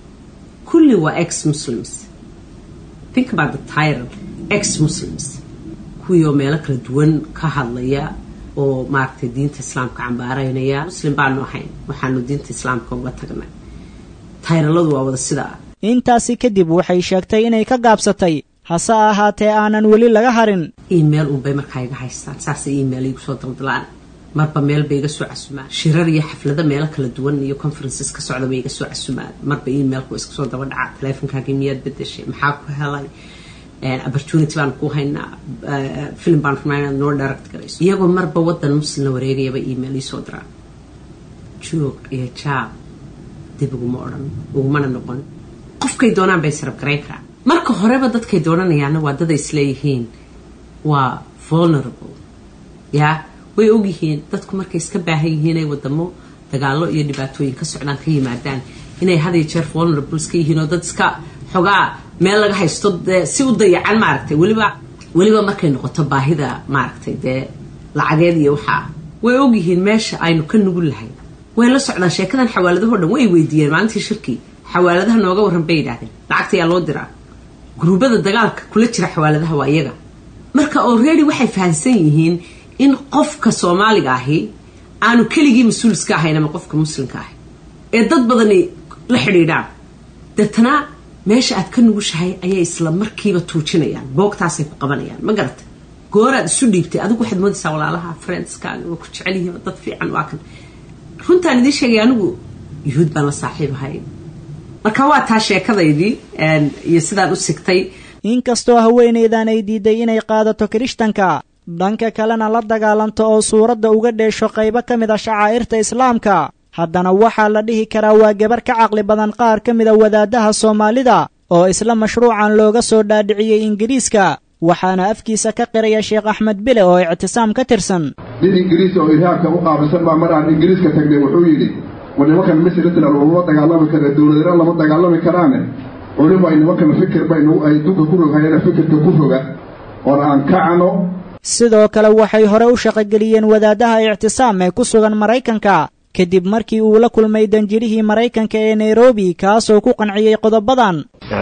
[SPEAKER 13] kulli waa ex-muslims. think about the title, ex-muslims. kuwii oo meelo kala duwan ka hadlaya oo maaragtay diinta islaamka cambaaraynaya. muslim baanu ahayn, waxaanu diinta islaamka uga tagnay. tayraladu waa wada sidaa.
[SPEAKER 12] intaasi kadib waxay sheegtay inay ka gaabsatay, hase ahaatee aanan weli laga harin.
[SPEAKER 13] email unbay markaa iga haystaan, saasay email igu soo daldalaan. marba meel bay iga soo casumaan, shirar iyo xaflado meelo kala duwan iyo conferences ka socda bay iga soo casumaan. marba emailku iska soo daba dhaca, taleefonkaagii miyaad bedeshay, maxaa ku helay, opportunity baan ku haynaa, film baan rabnaa inaad noo direct garayso. iyagoo marba wadan muslim la wareegayaba email ii soo diraan. joog iyo jaab dib uguma odhan, ugumana noqon. qofkay doonaan bay sarab garayn karaan. marka horeba dadkay doonanayaana waa dad ay isleeyihiin waa vulnerable. yaa way ogyihiin dadku markay iska baahan yihiin ay wadamo dagaalo iyo dhibaatooyin ka socdaan ka yimaadaan inay had iyo jeer vulnerable iska yihiin oo dad iska xogaa meel laga haysto si u dayacan maaragtay. weliba markay noqoto baahida maaragtay dee lacageed iyo waxaa way ogyihiin meesha aynu ka nugul lahay. way la socdaan sheekadan. xawaaladahoo dhan way weydiiyeen maalintii shirkii, xawaaladaha nooga warran bay yidhaahdeen. lacagta yaa loo diraa. guruubada dagaalka kula jira xawaaladaha waa iyaga. marka already waxay fahansan yihiin in qofka Soomaaliga ahi aanu keligii mas'uul iska ahayn ama qofka muslimka ah ee dad badani la xiriiraan dadna meesha aad ka nugushahay ayay isla markiiba tuujinayaan boogtaasay ku qabanayaan ma garata gooraad isu dhiibtay adigu waxaad moodaysaa walaalaha friendskaaga oo ku jecel yihiin dad fiican waa kan runtaan idin sheegay anigu yuhuud baan la saaxiib ahay marka waa taa sheekadaydii iyo sidaan u sigtay
[SPEAKER 12] inkastoo haweeneydan ay diiday inay qaadato kirishtanka dhanka kalena la dagaalanto oo suuradda uga dheesho qaybo ka mid a shacaa'irta islaamka haddana waxaa la dhihi karaa waa gabar ka caqli badan qaar ka mida wadaadaha Soomaalida oo isla mashruucan looga soo dhaadhiciyay Ingiriiska waxaana afkiisa ka qiraya Sheekh Axmed Bile oo ictisaam ka tirsan
[SPEAKER 14] nin Ingiriis oo irhaabka u qaabilsan baa maraan Ingiriiska tagnay wuxuu yidhi wadamakan Misritan lama dagaalami karo dawladda lama dagaalami karaan culimo ay nimankan fikir bay ay duka ku rogayaan fikirka ku roga oo aan kacano
[SPEAKER 12] sidoo kale waxay hore u shaqageliyeen wadaadaha ictisaam ee ku sugan Mareykanka kadib markii uu la kulmay danjirihii Mareykanka ee Nairobi kaasoo ku qanciyay qodobadan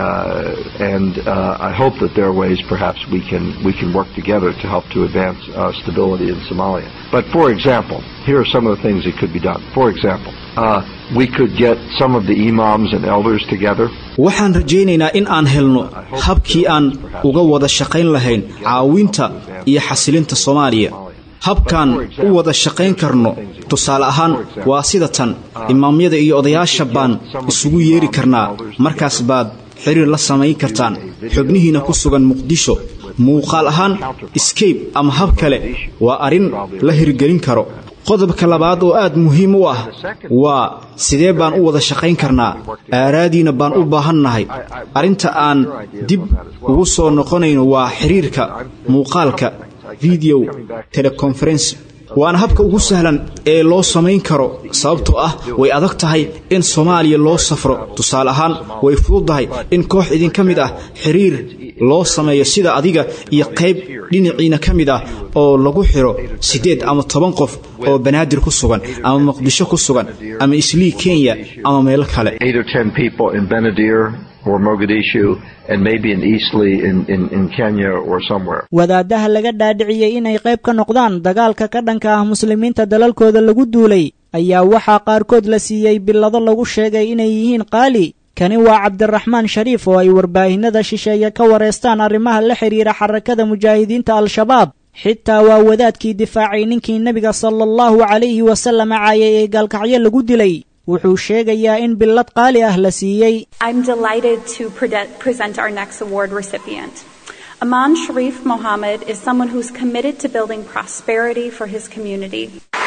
[SPEAKER 15] and I hope that there are ways perhaps we can work together to help to advance stability in Somalia. But for example, here are some of the things that could be done. For example, we could get some of the imams and elders together.
[SPEAKER 3] waxaan rajaynaynaa in aan helno habkii aan uga wada shaqayn lahayn caawinta iyo xasilinta Soomaaliya habkan u wada shaqayn karno tusaale ahaan waa sida tan imaamyada iyo odayaasha baan isugu yeeri karnaa markaas baad xiriir la samayn kartaan xubnihiina ku sugan Muqdisho muuqaal ahaan escape ama hab kale waa arin la hirgelin karo qodobka labaad oo aad muhiim u ah waa sidee baan u wada shaqayn karnaa aaraadiina baan u baahannahay arinta aan dib ugu soo noqonayno waa xiriirka muuqaalka video teleconference waana habka ugu sahlan ee loo samayn karo sababtoo ah way adag tahay in Soomaaliya loo safro tusaale ahaan way fududahay in koox idin kamid ah xiriir loo sameeyo sida adiga iyo qayb dhinaciina kamid ah oo lagu xiro 8 ama 10 qof oo Banaadir ku sugan ama Muqdisho ku sugan ama Islii Kenya ama meel kale
[SPEAKER 15] 8 or 10 people in Benadir or Mogadishu and maybe in Eastleigh in Kenya or somewhere.
[SPEAKER 12] wadaadaha laga dhaadhiciyay inay qayb ka noqdaan dagaalka ka dhanka ah muslimiinta dalalkooda lagu duulay ayaa waxa qaarkood la siiyay bilado lagu sheegay inay yihiin qaali kani waa Cabdiraxmaan Shariif oo ay warbaahinada shisheeye ka wareystaan arrimaha la xiriira xarakada mujaahidiinta al-shabaab xitaa waa wadaadkii difaacay ninkii nabiga sallallahu alayhi wasallam caayay ee gaalkacyo lagu dilay wuxuu sheegayaa in bilad qaali ah la siiyay
[SPEAKER 16] I'm delighted to present our next award recipient. Aman Sharif Mohammed is someone who's committed to building prosperity for his community.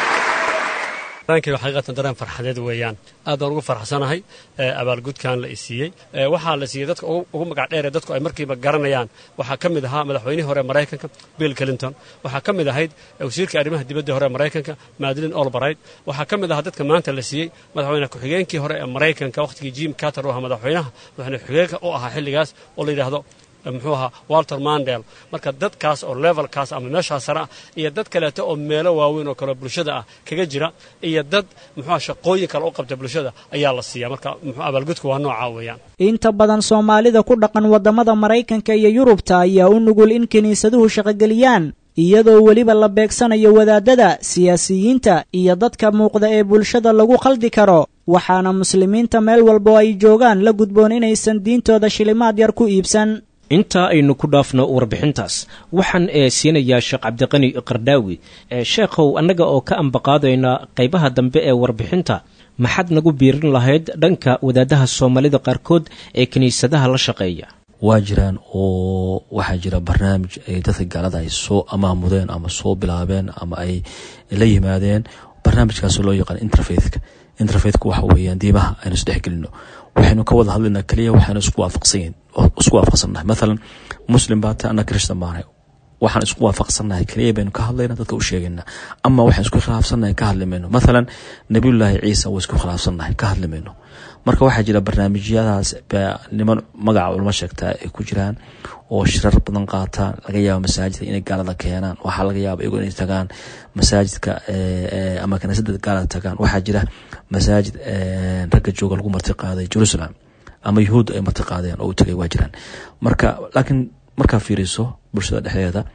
[SPEAKER 17] Rankiga xaqiiqatan dareen farxadeed weeyaan aad baan ugu faraxsanahay abaalgudkan la isiiyay waxaa la siiyay dadka ugu magac dheer dadku ay markiiba garanayaan waxaa kamid ahaa madaxweynihii hore Mareykanka Bill Clinton waxaa kamid ahayd wasiirka arrimaha dibadda hore Mareykanka Madeleine Albright waxaa kamid ahaa dadka maanta la siiyay madaxweynaha ku-xigeenkii hore ee Mareykanka waqtigii Jim Carter oo ahaa madaxweynaha ku-xigeenka oo ahaa xilligaas oo la yiraahdo muxuuha Walter Mandel marka dadkaas oo levelkaas ama meesha sare iyo dad kale oo meelo waaweyn oo kala bulshada ah kaga jira iyo dad muxuuha shaqooyin kale oo qabta bulshada ayaa la siiyaa marka muxuu abaalgudku waa nooca weeyaan
[SPEAKER 12] inta badan Soomaalida ku dhaqan wadamada Mareykanka iyo Yurubta ayaa u nugul in kiniisaduhu shaqageliyaan iyadoo waliba la beegsanayo wadaadada siyaasiyiinta iyo dadka muuqda ee bulshada lagu khaldi karo waxaana muslimiinta meel walba ay joogaan la gudboon inaysan diintooda shilimaad yar ku iibsan
[SPEAKER 2] inta aynu ku dhaafno warbixintaas waxaan siinayaa Sheekh Cabdiqani Qardaawi sheekhow annaga oo ka ambaqaadayna qaybaha dambe ee warbixinta maxad nagu biirin lahayd dhanka wadaadaha Soomaalida qaarkood ee kiniisadaha la shaqeeya
[SPEAKER 5] waa jiraan oo waxa jira barnaamij ay dadka gaalada ay soo amaamudeen ama soo bilaabeen ama ay la yimaadeen barnaamijkaas loo yaqaan interfaithka waxa weeyaan diimaha aynu isdhex gelino waxaynu ka wada hadlaynaa kaliya waxaanu isku waafaqsanahay مثلا muslim baata ana christian baanay waxaan isku waafaqsanahay kaliya baynu ka hadlaynaa dadka u sheegaynaa ama waxaan isku khilaafsanahay ka hadlaymayno مثلا nabiyullaahi ciisa waa isku khilaafsanahay ka hadlaymayno marka waxa jira barnaamijyadaas niman magaca ulama sheegtaa ay ku jiraan oo shirar badan qaataan laga yaabo masaajidka inay gaalada keenaan waxa laga yaabo iyagu inay tagaan masaajidka ama kaniisada gaalada tagaan waxa jira masaajid ragga jooga lagu marti qaaday Jerusalem ama yuhuud ay marti qaadeen oo u tagay waa jiraan marka laakiin marka fiiriso bulshada dhexdeeda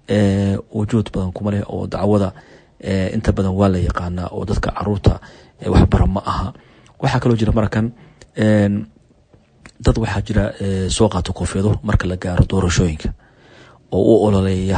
[SPEAKER 5] wujuud badan kuma leh oo dacwada inta badan waa la yaqaanaa oo dadka caruurta waxbara ma aha. waxaa kaloo jira markan dad waxaa jira soo qaato koofiyado marka la gaaro doorashooyinka oo u ololeeya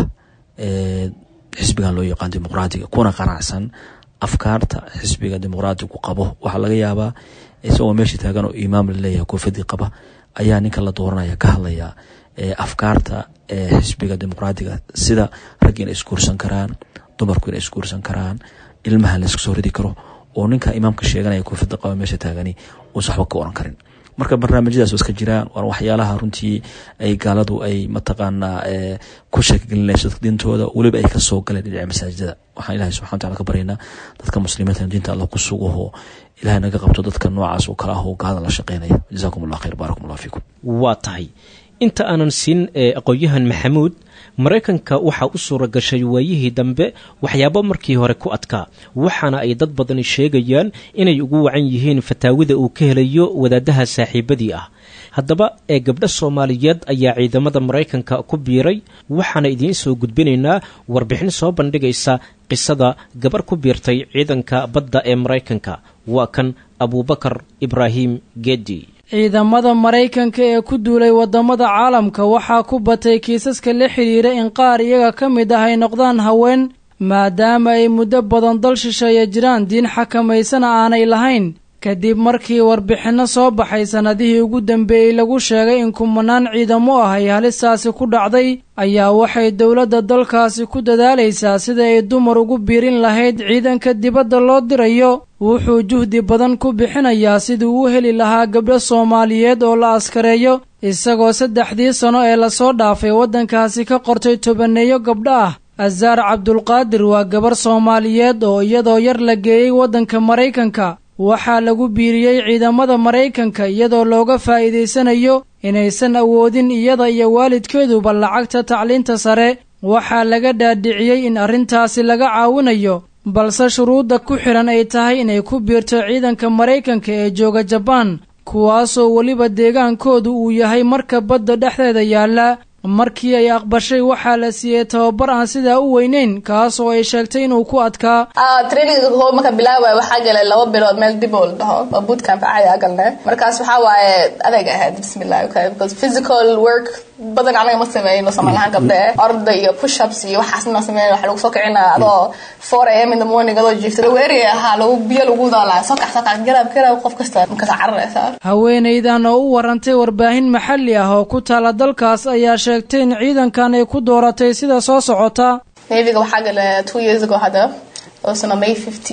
[SPEAKER 5] xisbigan loo yaqaan dimuqraadiga kuna qanacsan afkaarta xisbiga dimuqraadigu qabo. waxaa laga yaabaa isagoo meesha taagan oo imaam laleeyahay koofiyadii qaba ayaa ninka la dooranaya ka hadlaya afkaarta xisbiga dimuqraadiga, sida rag inay isguursan karaan, dumarku inay isguursan karaan, ilmaha la isku soo ridi karo, oo ninka imaamka sheeganaya koofiyada qaba meesha taagani uusan waxba ka oran karin. marka barnaamijyadaas iska jiraan waa waxyaalaha runtii ay gaaladu ay mataqaanaa ku sheekelinayso diintooda, weliba ay ka soo galeen dhinaca masaajidada. waxaan ilaahay subxana wa taala ka baryaynaa dadka muslimiinta diinta alla ku sugaho ilaahay naga qabto dadka noocaas oo kale ah oo gaalada la shaqeynaya. jazaakum allah khayr, baarakum allah fiikum.
[SPEAKER 2] waa tahay inta aanan siin aqoon-yahan maxamuud, maraykanka waxaa u suura gashay waayihii dambe waxyaabo markii hore ku adkaa, waxaana ay dad badani sheegayaan inay ugu wacan yihiin fataawida uu ka helayo wadaadaha saaxiibadii ah. haddaba gabdho Soomaaliyeed ayaa ciidamada Maraykanka ku biiray, waxaana idiin soo gudbinaynaa warbixin soo bandhigaysa qisada gabar ku biirtay ciidanka badda ee Maraykanka. waa kan Abubakar Ibrahim Geedi.
[SPEAKER 18] ciidamada Maraykanka ee ku duulay wadamada caalamka waxaa ku batay kiisaska la xiriira in qaar iyaga ka mid ah ay noqdaan haween, maadaama ay muddo badan dal shisheeye jiraan diin xakamaysana aanay lahayn. kadib markii warbixinno soo baxay sanadihii ugu dambeeyey lagu sheegay in kumanaan ciidamo ah ay halistaasi ku dhacday, ayaa waxay dowladda dalkaasi ku dadaalaysaa sida ay dumar ugu biirin lahayd ciidanka dibadda loo dirayo. wuxuu juhdi badan ku bixinayaa sidii uu heli lahaa gabdho Soomaaliyeed oo la askareeyo, isagoo 3 sano ee lasoo dhaafay waddankaasi ka qortay 10 gabdho ah. Azaar Cabdulqaadir waa gabar Soomaaliyeed oo iyadoo yar la geeyey waddanka Maraykanka. waxaa lagu biiriyey ciidamada Maraykanka iyadoo looga faa'iideysanayo inaysan awoodin iyada iyo waalidkeeduba lacagta tacliinta sare. waxaa laga dhaadhiciyey in arrintaasi laga caawinayo, balse shuruudda ku xiran ay tahay inay ku biirto ciidanka Maraykanka ee jooga Jabaan, kuwaasoo weliba deegaankoodu uu yahay marka badda dhexdeeda yaalla. markii ay aqbashay waxaa la siiyey tababar aan sidaa u weyneyn, kaas oo ay sheegtay inuu ku adkaa.
[SPEAKER 19] traininga koob marka bilaabay waxaa galay 2 bilood meel dib oo dhaho oo bootcamp caadi ah galnay. markaas waxaa waaye adeeg ahayd bismillah, okay, because physical work badan anaga ma sameeyno Soomaalihan gabdhe orda iyo push ups iyo waxaasna sameeyno. waxa lagu soo kicinaa adoo 4 am in the morning adoo jiiftada weeri ahaa lagu biyo lagu daalaa soo kac garab qof kasta marka cararaysa.
[SPEAKER 18] haweeneydan oo u warantay warbaahin maxalli ah oo ku taala dalkaas ayaa sheegtay in ciidankan ay ku dooratay sida soo socota.
[SPEAKER 19] Navyga waxaa galay 2 years ago hadda, oo sana May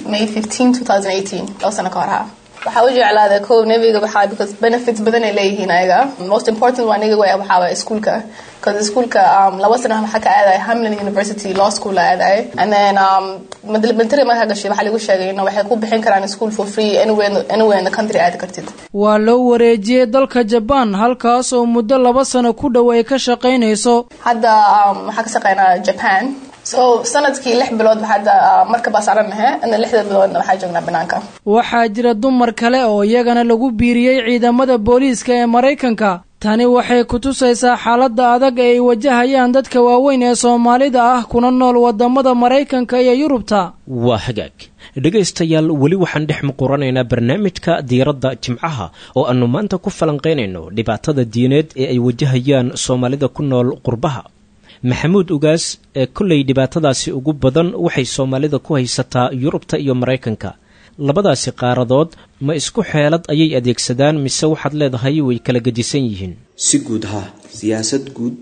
[SPEAKER 19] 15 2018 oo sana ka hor ah. waxaa u jeclaaday kow Navyga waxaa because benefits badan ay leeyihiin ayaga. most important waa aniga waxaa waa iskuulka, because iskuulka 2 sano waxaa ka aaday Hamlin University Law School aaday, and then military markaa gashay waxaa lagu sheegay in waxay ku bixin karaan school for free anywhere in the country aad kartid.
[SPEAKER 18] waa loo wareejiyey dalka Japan, halkaas oo muddo 2 sano ku dhow ay ka shaqaynayso.
[SPEAKER 19] hadda waxaa ka shaqaynaa Japan. so sanadkii 6 bilood hadda markaba saaranahay, in 6 biloodna waxaa joognaa banaanka.
[SPEAKER 18] waxaa jira dumar kale oo iyagana lagu biiriyey ciidamada booliiska ee Maraykanka. tani waxay ku tusaysaa xaaladda adag ee ay wajahayaan dadka waaweyn ee Soomaalida ah kuna nool wadamada Maraykanka iyo Yurubta.
[SPEAKER 2] waa hagaag dhegaystayaal, weli waxaan dhex muquranaynaa barnaamijka diiradda jimcaha oo aanu maanta ku falanqaynayno dhibaatada diineed ee ay wajahayaan Soomaalida ku nool qurbaha. maxamuud ugaas, kolley dhibaatadaasi ugu badan waxay Soomaalida ku haysataa Yurubta iyo Maraykanka. labadaasi qaaradood ma isku xeelad ayay adeegsadaan mise waxaad leedahay way kala gedisan yihiin?
[SPEAKER 6] si guud siyaasad guud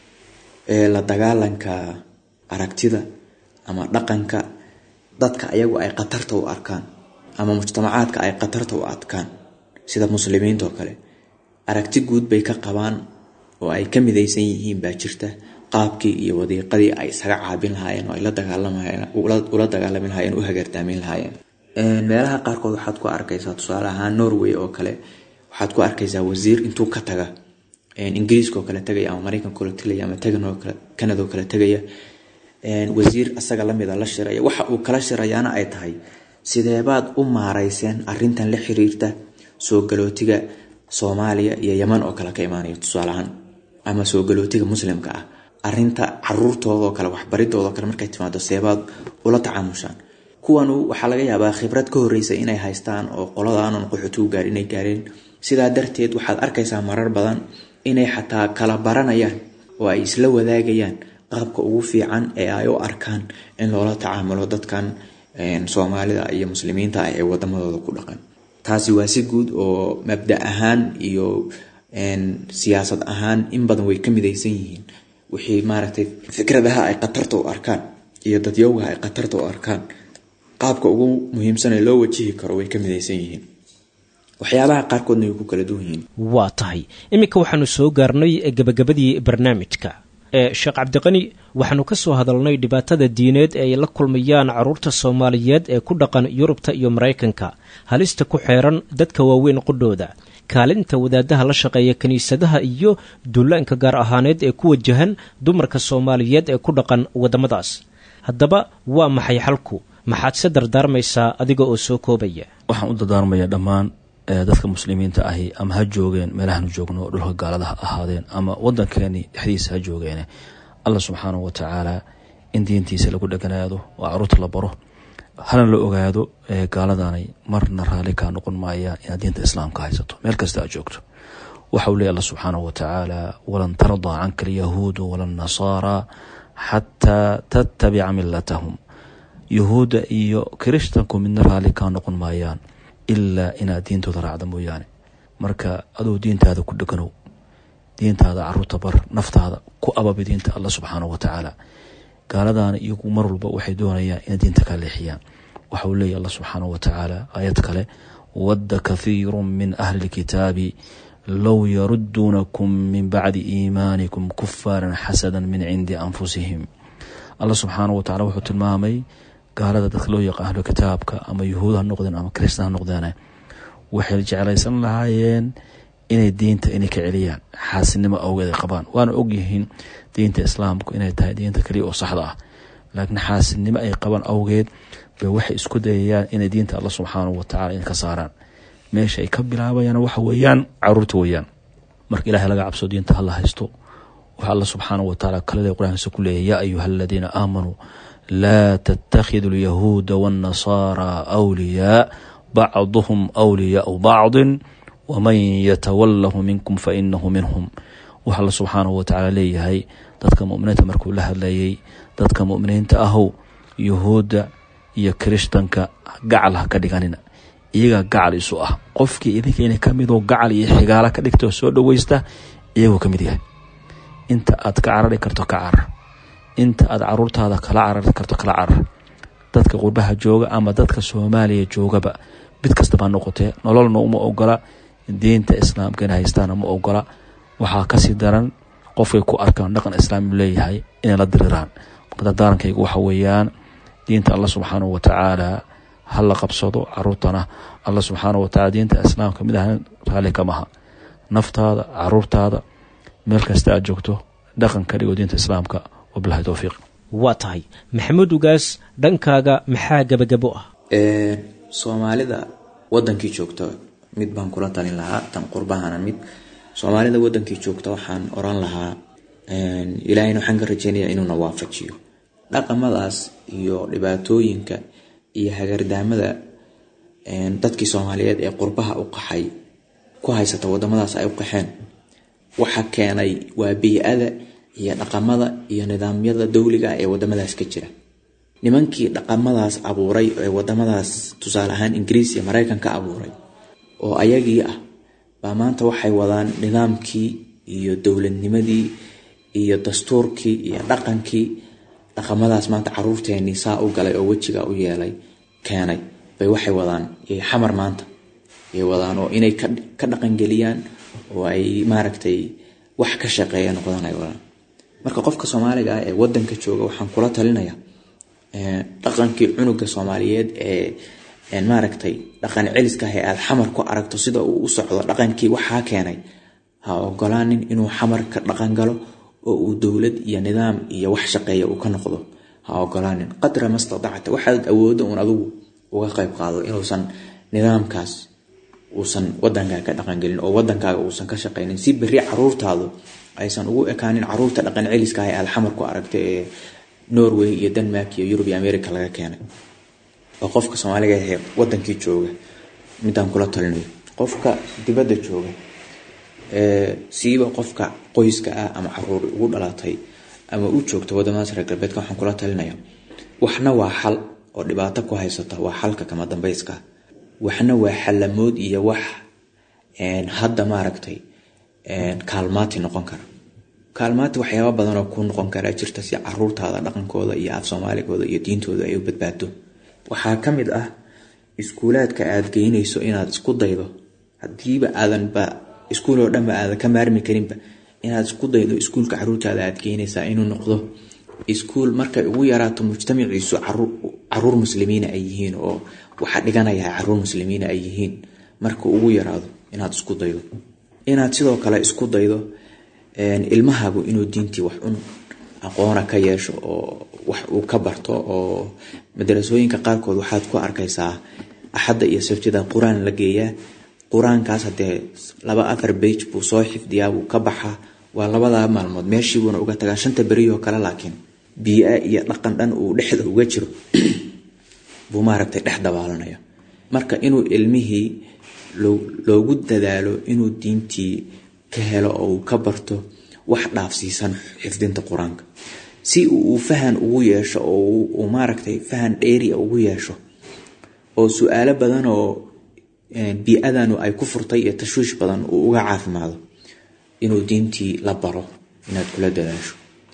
[SPEAKER 6] ee la dagaalanka aragtida ama dhaqanka dadka ayagu ay qatarta u arkaan ama mujtamacaadka ay qatarta u arkaan, sida muslimiinta oo kale aragti guud bay ka qabaan oo ay ka midaysan yihiin baa jirta. qaabkii iyo wadiiqadii ay isaga caabin lahaayeen oo ay la dagaalami lahaayeen u hagartaamin lahaayeen. meelaha qaarkood waxaad ku arkaysaa tusaale ahaan Norway oo kale waxaad ku arkaysaa wasiir intuu ka taga Ingiriiska oo kale tagaya ama Mareykanka oo kale ama Canada oo kale tagaya, wasiir asaga lamid la shiraya. waxa uu kala shirayaana ay tahay sideebaad u maareyseen arrintan la xiriirta soo galootiga Soomaaliya iyo Yemen oo kale ka imaanaya tusaale ahaan, ama soo galootiga muslimka ah arinta caruurtooda kale waxbaridooda kale markay timaado seebaad ula tacaamushaan. kuwanu waxaa laga yaabaa khibrad ka horeysa inay haystaan oo qoladaanan qaxootigu gaar inay gaareen. sidaa darteed waxaad arkaysaa marar badan inay xataa kala baranayaan oo ay isla wadaagayaan qaabka ugu fiican ee ay u arkaan in loola tacaamulo dadkan Soomaalida iyo muslimiinta ee wadamadooda ku dhaqan. taasi waa si guud oo mabda ahaan iyo siyaasad ahaan in badan way ka midaysan yihiin. wixii maaragtay fikradaha ay qatarta u arkaan iyo dadyowga ay qatarta u arkaan qaabka ugu muhiimsan ee loo wajihi karo way ka midaysan yihiin. waxyaabaha qaarkoodna way ku kala duwan yihiin.
[SPEAKER 2] waa tahay iminka waxaanu soo gaarnay gabagabadii barnaamijka. sheekh cabdiqani, waxaanu ka soo hadalnay dhibaatada diineed ee ay la kulmayaan caruurta Soomaaliyeed ee ku dhaqan Yurubta iyo Mareykanka, halista ku xeeran dadka waaweyn qudhooda, kaalinta wadaadaha la shaqeeya kaniisadaha iyo duulaanka gaar ahaaneed ee ku wajahan dumarka Soomaaliyeed ee ku dhaqan wadamadaas. haddaba waa maxay xalku? maxaad se dardaarmaysaa adiga oo soo koobaya?
[SPEAKER 5] waxaan u dardaarmayaa dhammaan dadka muslimiinta ahi ama ha joogeen meelahan joogno dhulka gaalada ha ahaadeen ama wadankeeni dhexdiisa ha joogeen, Allah subxaanahu wa ta'ala in diintiisa lagu dhaganaado oo caruurta la baro, hana la ogaado gaaladaanay marna raali ka noqon maayaan in diinta islaamka haysato meel kasta aad joogto. waxa uu leeyahay Allah subxaanahu wa ta'ala walan tarda anka alyahuudu walan nasaara xataa tattabica millatahum. yahuuda iyo kirishtanku midna raali ka noqon maayaan ilaa inaad diintooda raacda mooyaane. marka adoo diintaada ku dheganow, diintaada caruurta bar, naftaada ku ababi diinta Allah subxaanahu wa ta'ala. gaaladaana iyagu mar walba waxay doonayaan inay diinta ka leexiyaan. waxa uu leeyahay Allah subxaanahu wa ta'ala aayad kale, wadda kathiirun min ahli lkitaabi low yarudduunakum min bacdi iimaanikum kuffaaran xasadan min cindi anfusihim. Allah subxaanahu wa ta'ala wuxuu tilmaamay gaalada dadka loo yaqaan ahlu kitaabka ama yahuud ha noqdeen ama kristaan ha noqdeen, waxay jeclaysan lahaayeen inay diinta inay ka celiyaan xaasinimo awgeed ay qabaan. waana ogyihiin diinta islaamku inay tahay diinta kaliya oo saxda ah, laakiin xaasinimo ay qabaan awgeed bay waxay isku dayayaan inay diinta Allah subxaanahu wa ta'ala in ka saaraan. meesha ay ka bilaabayaan waxa weeyaan caruurta weeyaan. marka ilaahay laga cabso diinta Allah haysto. waxa Allah subxaanahu wa ta'ala kale quraankiisa ku leeyahay yaa ayyuhalladina aamanuu لا تتخذوا اليهود والنصارى أولياء بعضهم أولياء بعض ومن يتوله منكم فإنه منهم. وحال سبحانه وتعالى ليهي dadka mu'miniinta markuu la hadlayay dadka mu'miniinta ahu yahuuda iyo kirishtanka gacal ha ka dhiganina, iyaga gacal isu ah. qofkii idinka inay ka mid oo gacal iyo xigaala ka dhigto soo dhawaysta iyagoo ka mid yahay. inta aad ka carari karto ka carar, inta aad caruurtaada kala carari karto kala carar. dadka qurbaha jooga ama dadka Soomaaliya joogaba mid kastaba noqotee nololna uma ogola, diinta islaamka inay haystaan uma ogola. waxaa kasii daran qofkay ku arkaan dhaqan islaami leeyahay inay la diriraan. marka daarankaygu waxa weeyaan diinta Allah subxaanahu wa ta'ala ha la qabsado, caruurtana Allah subxaanahu wa ta'ala diinta islaamka mid ahaan raali kama aha. naftaada, caruurtaada, meel kasta aad joogto dhaqan ka dhigo diinta islaamka. wabillahi tawfiiq.
[SPEAKER 2] waa tahay maxamuud ugaas, dhankaaga maxaa gabagabo ah?
[SPEAKER 6] Soomaalida wadankii joogta mid baan kula talin lahaa, tan qurbahana mid. Soomaalida wadankii joogta waxaan oran lahaa ilaahayna waxaan ka rajeynayaa inuu na waafajiyo dhaqamadaas iyo dhibaatooyinka iyo hagardaamada dadkii Soomaaliyeed ee qurbaha u qaxay ku haysata wadamadaas ay u qaxeen. waxa keenay waa bii'ada iyo dhaqamada iyo nidaamyada dawliga ee wadamadaas ka jira. nimankii dhaqamadaas abuuray ee wadamadaas tusaale ahaan Ingiriis iyo Mareykanka abuuray oo ayagii ah baa maanta waxay wadaan nidaamkii iyo dawladnimadii iyo dastuurkii iyo dhaqankii dhaqamadaas maanta caruurteeni saa u galay oo wajiga u yeelay keenay bay waxay wadaan xamar maanta ay wadaan oo inay ka dhaqan geliyaan oo ay maaragtay wax ka shaqeeyaan noqdaan ay wadaan. marka qofka Soomaaliga ah ee wadanka jooga waxaan kula talinayaa dhaqankii cunuga Soomaaliyeed ee maaragtay dhaqan celiska ah ee aad xamar ku aragto sida uu u socdo dhaqankii waxa keenay ha ogolaanin inuu xamar ka dhaqan galo oo uu dawlad iyo nidaam iyo wax shaqeeyo uu ka noqdo. ha ogolaanin qadra mastadacta waxaad awoodo un adigu uga qayb qaado inuusan nidaamkaas uusan wadankaaga ka dhaqan gelin oo wadankaaga uusan ka shaqaynin si berri caruurtaadu aysan ugu ekaanin caruurta dhaqan celiska ah ee alxamar ku aragtay ee Norway iyo Denmark iyo Europe iyo America laga keenay oo qofka Soomaaliga ah ee wadankii jooga midaan kula talinayo qofka dibadda jooga siiba qofka qoyska ah ama caruur ugu dhalatay ama u joogto wadamada reer galbeedka waxaan kula talinayaa waxna waa xal oo dhibaato ku haysata waa xalka kama dambayska waxna waa xalamood iyo wax hadda maaragtay kaalmaati noqon kara kaalmaati waxyaabo badan oo ku noqon kara jirta si caruurtaada dhaqankooda iyo af Soomaaligooda iyo diintooda ay u badbaado waxaa kamid ah iskuulaadka aad geynayso inaad isku daydo hadiiba aadan ba iskuul oo dhan ba aad ka maarmi karinba inaad isku daydo iskuulka caruurtaada aad geynaysaa inuu noqdo iskuul markay ugu yaraato mujtamaciisu caruur muslimiin ay yihiin oo waxa dhiganaya caruur muslimiin ay yihiin marka ugu yaraado inaad isku daydo inaad sidoo kale isku daydo ilmahaagu inuu diintii wax aqoona ka yeesho oo wax uu ka barto oo madrasooyinka qaarkood waxaad ku arkaysaa axadda iyo sabtida quraan la geeyaa quraankaas hadee 2-4 page buu soo xifdiyaa uu ka baxa waa labada maalmood meeshii uu uga tagaa 5 bari oo kala laakiin bii'a iyo dhaqan dhan uu dhexda uga jiro buu maaragtay dhex dabaalanaya marka inuu ilmihii loogu dadaalo inuu diintii ka helo oo ka barto wax dhaafsiisan xifdinta quraanka si uu fahan ugu yeesho oo uu maaragtay fahan dheeri ugu yeesho oo su'aalo badan oo bii'adanu ay ku furtay iyo tashwiish badan uu uga caafimaado inuu diintii la baro inaad kula dadaasho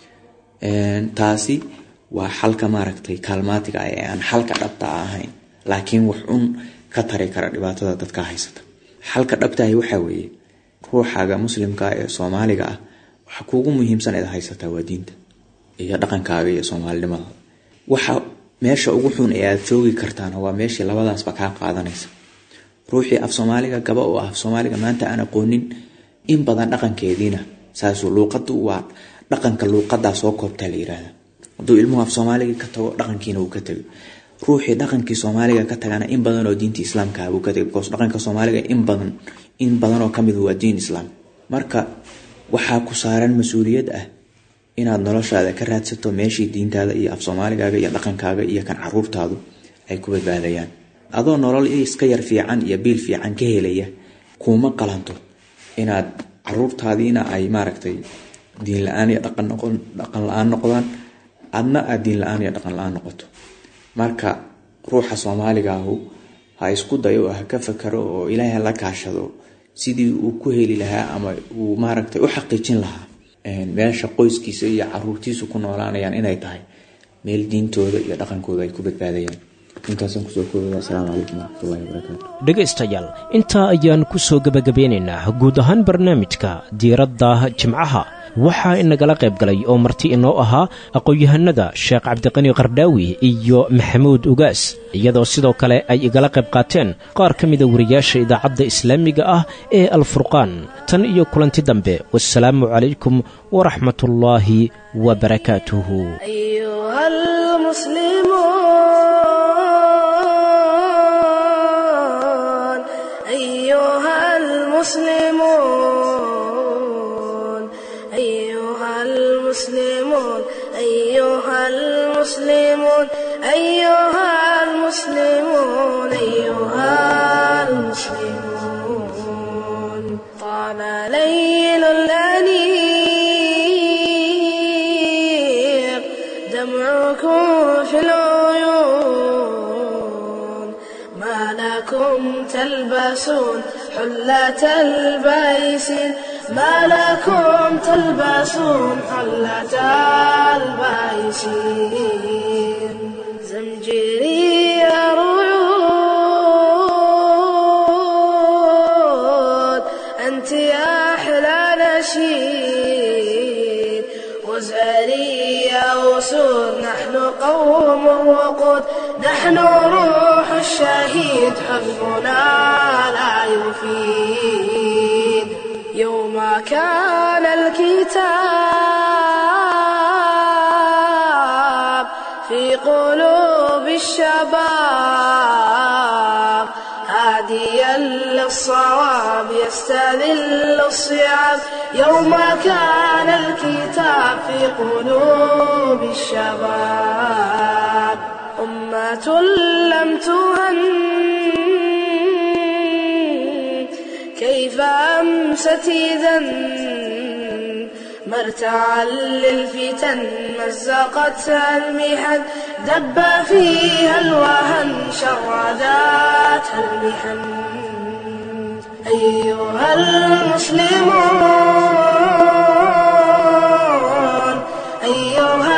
[SPEAKER 6] taasi waa xalka maaragtay kaalmaatiga ay aan xalka dhabta ahayn laakiin wax ka tari kara dhibaatada dadka haysata xalka dhabta ah waxa weeye ruuxaaga muslimka ee Soomaaliga ah waxa kuugu muhiimsan ee haysata waa diinta iyo dhaqankaaga iyo Soomaalinimada waxa meesha ugu xun ee aad joogi kartaan waa meesha labadaasba ka qaadanaysa ruuxii af Soomaaliga gaba oo af Soomaaliga maanta aan aqoonin in badan dhaqankeediina saasoo luqaddu waa dhaqanka luqadda soo koobta la yiraahdo haduu ilmuhu af Soomaaliga ka tago dhaqankiina uu ka tago ruuxii dhaqankii Soomaaliga ka tagana in badan oo diinta Islaamka uu ka tago because dhaqanka Soomaaliga in badan oo kamid waa diin Islaam marka waxa ku saaran mas'uuliyad ah inaad noloshaada ka raadsato meeshii diintaada iyo af Soomaaligaaga iyo dhaqankaaga iyo kan caruurtaadu ay ku badbaadayaan adoo nolol iska yar fiican iyo biil fiican ka helaya kuma qalanto inaad caruurtaadiina ay maaragtay diin la'aan iyo dhaqan la'aan noqdaan adna aad diin la'aan iyo dhaqan la'aan noqoto marka ruuxa Soomaaliga ha isku dayo ka fakaro oo Ilaahay la kaashado sidii uu ku heli lahaa ama uu maaragtay u xaqiijin lahaa meesha qoyskiisa iyo caruurtiisu ku noolaanayaan inay tahay meel diintooda iyo dhaqankooda ay ku badbaadayaan intaasaan kusoo koobaya assalaamu calaykum warahmatullaahi wabarakaatu
[SPEAKER 2] dhegaystayaal intaa ayaan ku soo gabagabeynaynaa guud ahaan barnaamijka diiradda jimcaha waxaa inagala qayb galay oo marti inoo ahaa aqoon-yahanada Sheekh Cabdiqani Qardaawi iyo Maxamuud Ugaas iyadoo sidoo kale ay igala qayb qaateen qaar ka mid ah wariyaasha idaacadda islaamiga ah ee Al-Furqaan tan iyo kulanti dambe wassalaamu calaykum waraxmatullaahi wabarakaatuhu
[SPEAKER 1] أيها المسلمون أيها المسلمون طال ليل الأنيق دمعكم في العيون ما لكم تلبسون حلة البيسين ما لكم تلبسون حلة البيسين زمجري رعود أنت يا أحلى نشيد وزهري يا أسود نحن قوم وقود نحن روح الشهيد حزبنا لا يفيد يوم كان الكتاب في قلوب الشباب هاديا للصواب يستذل الصعاب يوم كان الكتاب في قلوب الشباب أمة لم تهن كيف أمست إذن مرتعا للفتن مزقتها المحن دب فيها الوهن شرداتها المحن أيها المسلمون أيها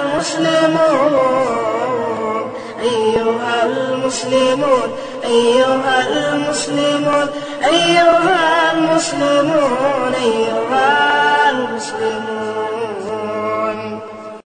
[SPEAKER 1] المسلمون أيها المسلمون أيها المسلمون أيها المسلمون